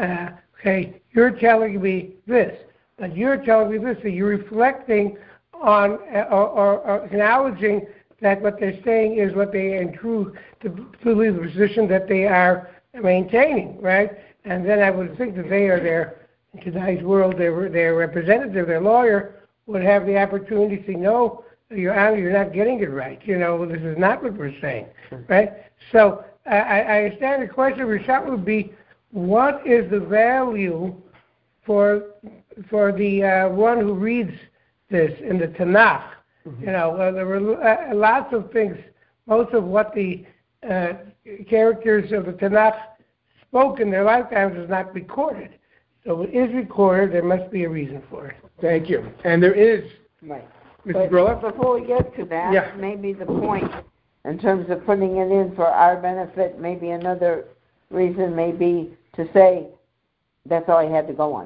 Okay, you're telling me this. But you're telling me this. So you're reflecting on or acknowledging that what they're saying is what they are in true to the position that they are maintaining, right? And then I would think that they are in today's world, their representative, their lawyer, would have the opportunity to say, no, Your Honor, you're not getting it right. This is not what we're saying, right? So I understand the question would be, what is the value for the one who reads this in the Tanakh? There were lots of things. Most of what the characters of the Tanakh spoke in their lifetimes is not recorded. So it is recorded. There must be a reason for it. Thank you. And there is. Right. Mrs. Brilla? Before we get to that, maybe the point in terms of putting it in for our benefit, maybe another reason may be to say that's all he had to go on.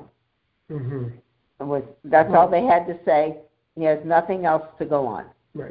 Mm-hmm. That's all they had to say. He has nothing else to go on. Right.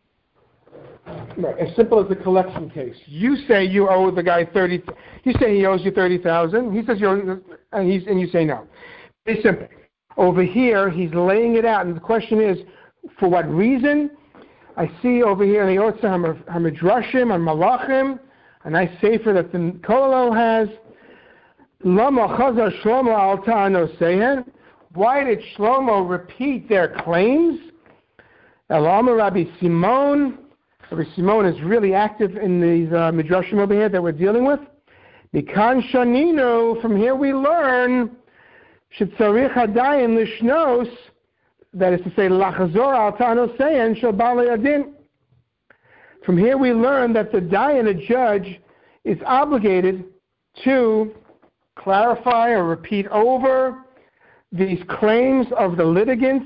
Right. As simple as the collection case. You say you owe the guy $30,000. You say he owes you $30,000. He says and you say no. Very simple. Over here, he's laying it out, and the question is, for what reason? I see over here in the Otsa HaMidrashim on Malachim, a nice sefer that the Kololo has. Lama Chazar Shlomo al Ta'anosehen. Why did Shlomo repeat their claims? Elama Rabbi Simon. Rabbi Simon is really active in these Midrashim over here that we're dealing with. Mikan Shanino, from here we learn, Shetzarich Hadayin Lishnos, that is to say, Lachazor al Ta'anosehen Shel Balei Adin. From here we learn that the Dayan, a judge, is obligated to clarify or repeat over these claims of the litigants.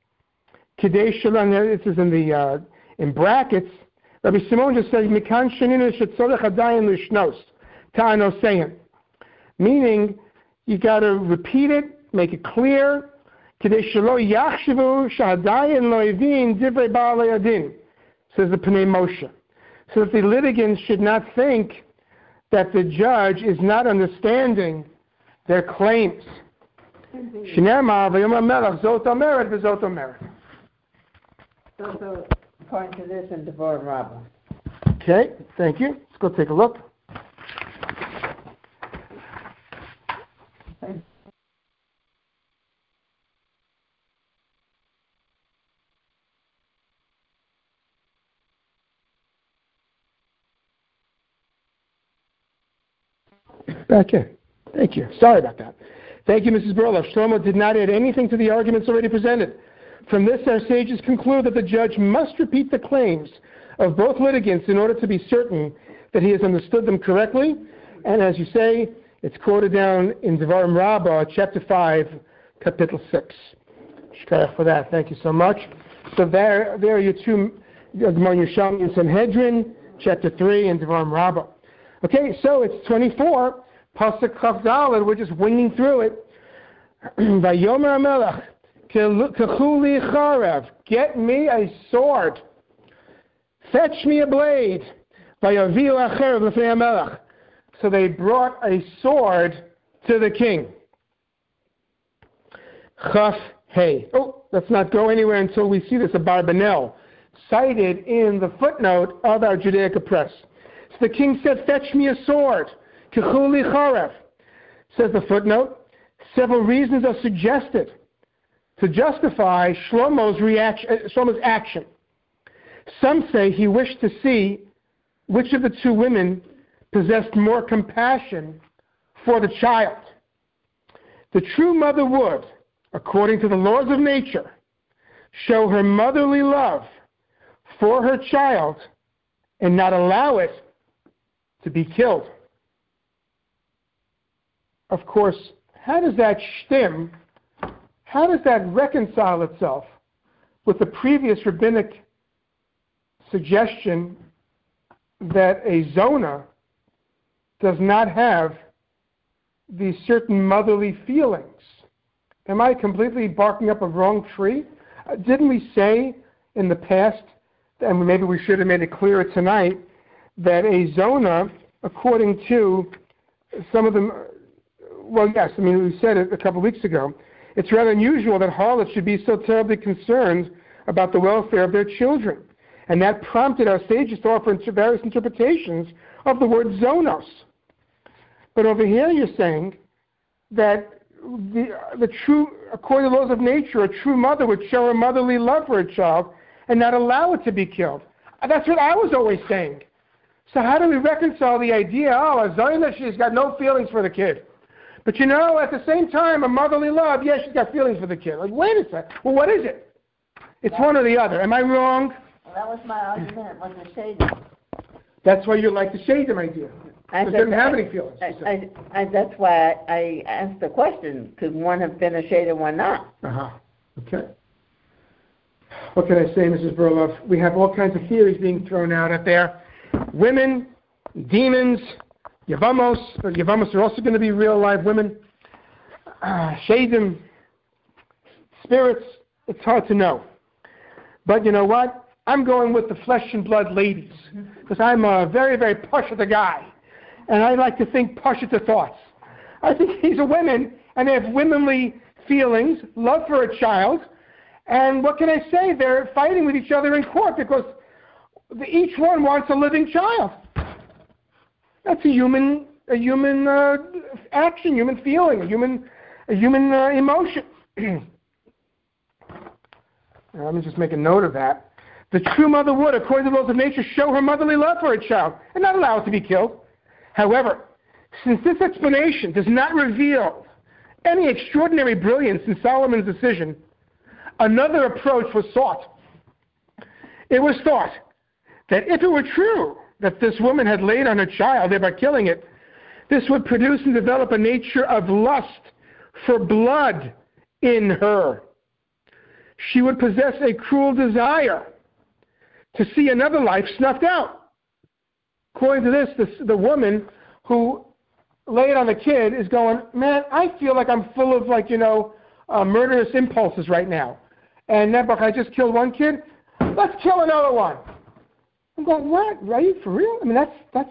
This is in brackets. Rabbi Simon just says, Mikan Shaninu Shetzorech Hadayin Lishnos Ta'anosehen. Meaning, you got to repeat it, make it clear. Says the Pnei Moshe. So that the litigants should not think that the judge is not understanding their claims. So according to this in Devorah Rabbah. Okay, thank you. Let's go take a look. Back in. Thank you. Sorry about that. Thank you, Mrs. Burlow. Shlomo did not add anything to the arguments already presented. From this, our sages conclude that the judge must repeat the claims of both litigants in order to be certain that he has understood them correctly. And as you say, it's quoted down in Devarim Rabbah, chapter 5, capital 6. Shkaya for that. Thank you so much. So there are your two, Gemara Yerushalmi and Sanhedrin, chapter 3, and Devarim Rabbah. Okay, so it's 24, Pasuk Chaf Daled, we're just winging through it. Vayomer HaMelech, Kechuli Charev, get me a sword. Fetch me a blade. Vayaviu Acherev Lefnei HaMelech. So they brought a sword to the king. Chaf Hey. Oh, let's not go anywhere until we see this Abarbanel, cited in the footnote of our Judaica Press. So the king said, fetch me a sword. Kichuli charev. Says the footnote, several reasons are suggested to justify Shlomo's action. Some say he wished to see which of the two women possessed more compassion for the child. The true mother would, according to the laws of nature, show her motherly love for her child and not allow it to be killed. Of course, how does that reconcile itself with the previous rabbinic suggestion that a zona does not have these certain motherly feelings? Am I completely barking up a wrong tree? Didn't we say in the past, and maybe we should have made it clearer tonight, that a zona, according to some of them, well, yes, I mean, we said it a couple of weeks ago, it's rather unusual that harlots should be so terribly concerned about the welfare of their children. And that prompted our sages to offer various interpretations of the word zonos. But over here you're saying that the true, according to the laws of nature, a true mother would show her motherly love for a child and not allow it to be killed. That's what I was always saying. So how do we reconcile the idea, a zona, she's got no feelings for the kid. But at the same time, a motherly love, yes, she's got feelings for the kid. Like, wait a second. Well, what is it? It's one or the other. Am I wrong? Well, that was my argument. It was the shade. That's why you like the shadem idea. It doesn't have any feelings. That's why I asked the question. Could one have been a shade and one not? Okay. What can I say, Mrs. Berloff? We have all kinds of theories being thrown out there. Women, demons, Yavamos. Yavamos are also going to be real live women. Shadem, spirits. It's hard to know. But you know what? I'm going with the flesh and blood ladies because I'm a very, very Pashta guy. And I like to think Pashta thoughts. I think these are women and they have womanly feelings, love for a child. And what can I say? They're fighting with each other in court because each one wants a living child. That's a human action, human feeling, a human emotion. Let me just make a note of that. The true mother would, according to the laws of nature, show her motherly love for a child and not allow it to be killed. However, since this explanation does not reveal any extraordinary brilliance in Solomon's decision, another approach was sought. It was thought that if it were true that this woman had laid on her child, thereby killing it, this would produce and develop a nature of lust for blood in her. She would possess a cruel desire to see another life snuffed out. According to this, the woman who laid on the kid is going, man, I feel like I'm full of murderous impulses right now. And Nebuch, I just killed one kid. Let's kill another one. I'm going, what? Are you for real? I mean, that's.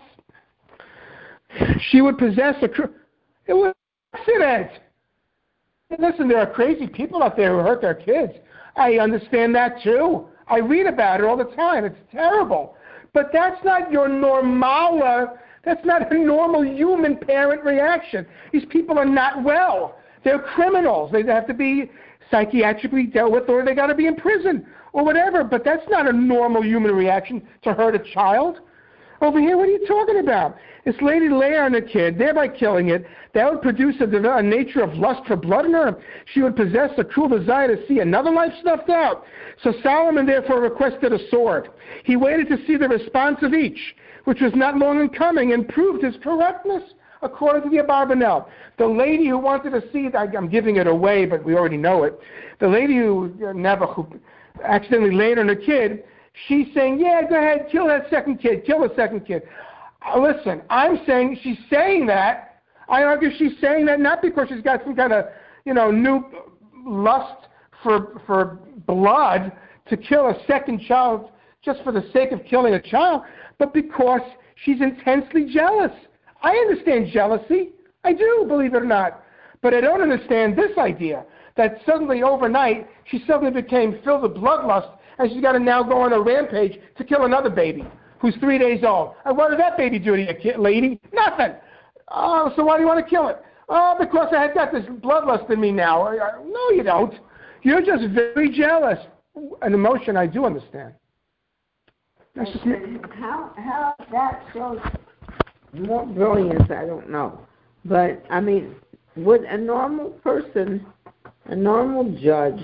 She would possess it was an accident. Listen, there are crazy people out there who hurt their kids. I understand that too. I read about it all the time. It's terrible. But that's not your that's not a normal human parent reaction. These people are not well. They're criminals. They have to be psychiatrically dealt with, or they got to be in prison or whatever. But that's not a normal human reaction to hurt a child. Over here, what are you talking about? This lady lay on a kid, thereby killing it. That would produce a nature of lust for blood in her. She would possess a cruel desire to see another life snuffed out. So Solomon therefore requested a sword. He waited to see the response of each, which was not long in coming, and proved his correctness according to the Abarbanel. The lady who wanted to see, I'm giving it away, but we already know it. The lady who accidentally laid on her kid, she's saying, yeah, go ahead, kill that second kid, kill the second kid. Listen, I'm saying she's saying that. I argue she's saying that not because she's got some kind of, new lust for blood to kill a second child just for the sake of killing a child, but because she's intensely jealous. I understand jealousy. I do, believe it or not. But I don't understand this idea that suddenly overnight she suddenly became filled with bloodlust and she's got to now go on a rampage to kill another baby. who's 3 days old. And what did that baby do to you, lady? Nothing. Oh, so why do you want to kill it? Oh, because I had got this bloodlust in me now. No, you don't. You're just very jealous. An emotion I do understand. That's just me. How that shows more brilliance, I don't know. But, I mean, would a normal person, a normal judge,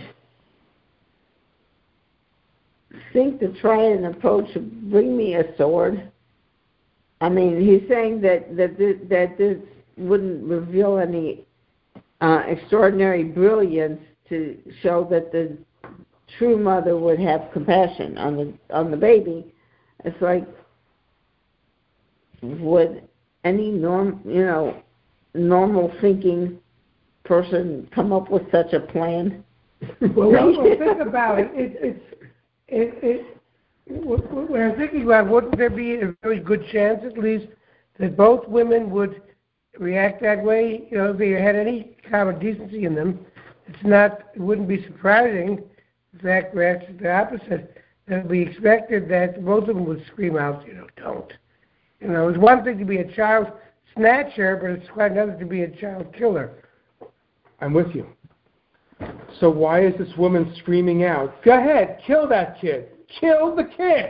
think to try and approach, bring me a sword? I mean, he's saying that this wouldn't reveal any extraordinary brilliance to show that the true mother would have compassion on the baby. It's like, would any normal thinking person come up with such a plan? Well, think about it. When I'm thinking about, wouldn't there be a very good chance, at least, that both women would react that way? You know, if they had any common decency in them, it wouldn't be surprising. In fact, perhaps the opposite. That we expected that both of them would scream out, don't. It's one thing to be a child snatcher, but it's quite another to be a child killer. I'm with you. So why is this woman screaming out, go ahead, kill that kid. Kill the kid.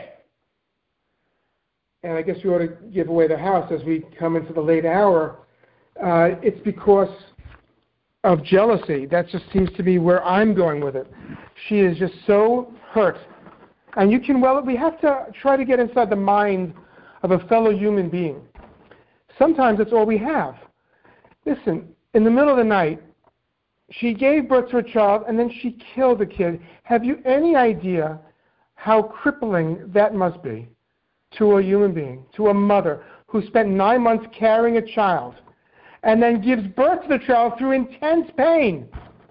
And I guess we ought to give away the house as we come into the late hour. It's because of jealousy. That just seems to be where I'm going with it. She is just so hurt. And we have to try to get inside the mind of a fellow human being. Sometimes it's all we have. Listen, in the middle of the night, she gave birth to a child and then she killed the kid. Have you any idea how crippling that must be to a human being, to a mother who spent 9 months carrying a child and then gives birth to the child through intense pain?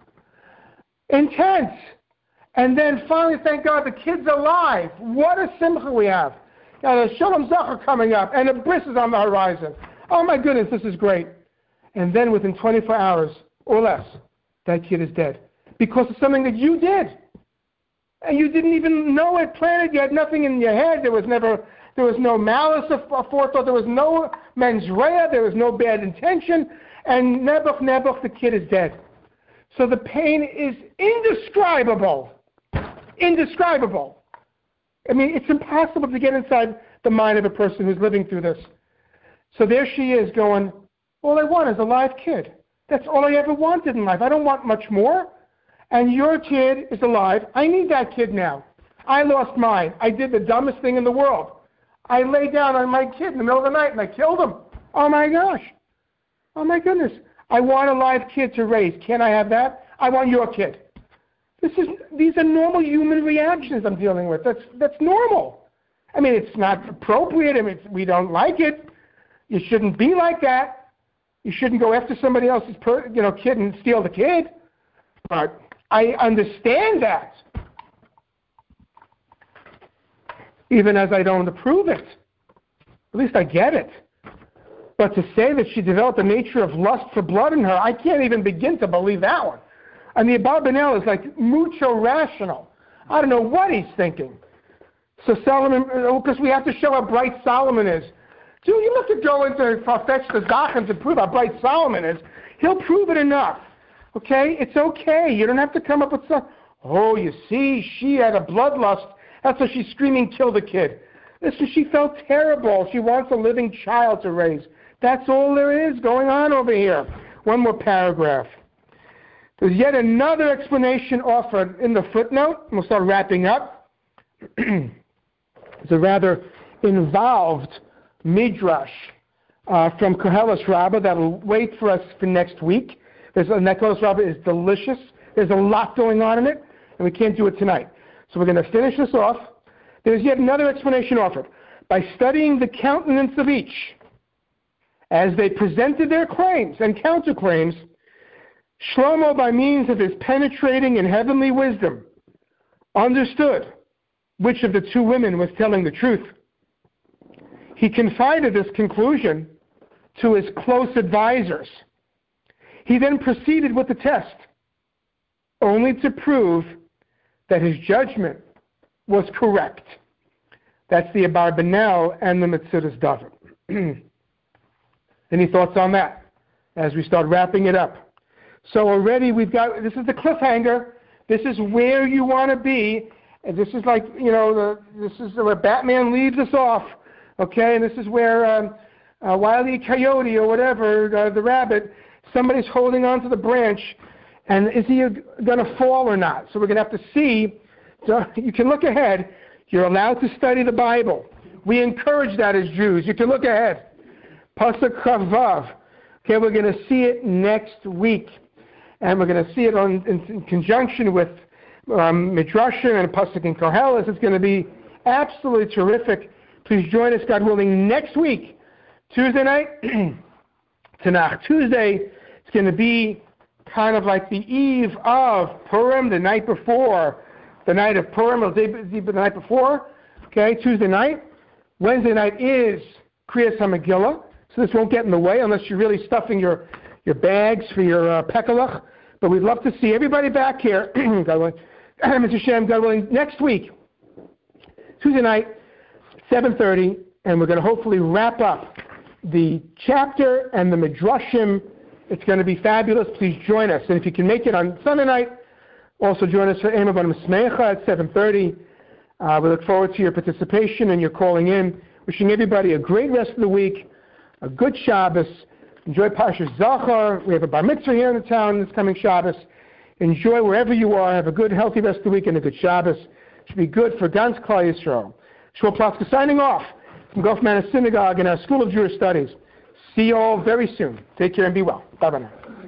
Intense. And then finally, thank God, the kid's alive. What a simcha we have. Got a Shalom Zachar coming up, and a bris is on the horizon. Oh my goodness, this is great. And then within 24 hours or less, that kid is dead. Because of something that you did. And you didn't even know it, planned it. You had nothing in your head. There was no malice aforethought. There was no mens rea. There was no bad intention. And nebuch, the kid is dead. So the pain is indescribable. Indescribable. I mean, it's impossible to get inside the mind of a person who's living through this. So there she is going, all I want is a live kid. That's all I ever wanted in life. I don't want much more. And your kid is alive. I need that kid now. I lost mine. I did the dumbest thing in the world. I lay down on my kid in the middle of the night and I killed him. Oh my gosh. Oh my goodness. I want a live kid to raise. Can I have that? I want your kid. These are normal human reactions I'm dealing with. That's normal. I mean, it's not appropriate. I mean, we don't like it. You shouldn't be like that. You shouldn't go after somebody else's kid and steal the kid. But I understand that. Even as I don't approve it. At least I get it. But to say that she developed a nature of lust for blood in her, I can't even begin to believe that one. And the Abarbanel is like mucho rational. I don't know what he's thinking. So Solomon, because we have to show how bright Solomon is. Dude, you don't have to go into fetch the Zachem to prove how bright Solomon is. He'll prove it enough. Okay? It's okay. You don't have to come up with some, oh, you see, she had a bloodlust. That's why she's screaming, kill the kid. Listen, she felt terrible. She wants a living child to raise. That's all there is going on over here. One more paragraph. There's yet another explanation offered in the footnote. We'll start wrapping up. It's a rather involved midrash from Koheles Rabbah that'll wait for us for next week. Koheles Rabbah is delicious. There's a lot going on in it, and we can't do it tonight. So we're going to finish this off. There's yet another explanation offered. By studying the countenance of each, as they presented their claims and counterclaims, Shlomo, by means of his penetrating and heavenly wisdom, understood which of the two women was telling the truth. He confided this conclusion to his close advisors. He then proceeded with the test, only to prove that his judgment was correct. That's the Abarbanel and the Metzudas David. Any thoughts on that as we start wrapping it up? So already this is the cliffhanger. This is where you want to be. And this is like, this is where Batman leaves us off. Okay, and this is where Wile E. Coyote or whatever, the rabbit, somebody's holding on to the branch, and is he going to fall or not? So we're going to have to see. So you can look ahead. You're allowed to study the Bible. We encourage that as Jews. You can look ahead. Pasuk Chavav. Okay, we're going to see it next week. And we're going to see it in conjunction with Midrashim and Pasuk in Koheles. It's going to be absolutely terrific. Please join us, God willing, next week. Tuesday night, Tanakh Tuesday. It's going to be kind of like the eve of Purim, the night before. The night of Purim, the night before. Okay, Tuesday night. Wednesday night is Kriyas HaMegillah. So this won't get in the way unless you're really stuffing your bags for your Pekalach. But we'd love to see everybody back here, God willing, Mr. Shem, God willing, next week, Tuesday night, 7:30, and we're going to hopefully wrap up the chapter and the Midrashim. It's going to be fabulous. Please join us. And if you can make it on Sunday night, also join us for Ema Banim Smecha at 7:30. We look forward to your participation and your calling in. Wishing everybody a great rest of the week, a good Shabbos. Enjoy Parshas Zachar. We have a bar mitzvah here in the town this coming Shabbos. Enjoy wherever you are. Have a good, healthy rest of the week and a good Shabbos. Should be good for Gans Klal Yisrael. Shmuel Plotzker signing off from Gulf Manor Synagogue and our School of Jewish Studies. See you all very soon. Take care and be well. Bye-bye now.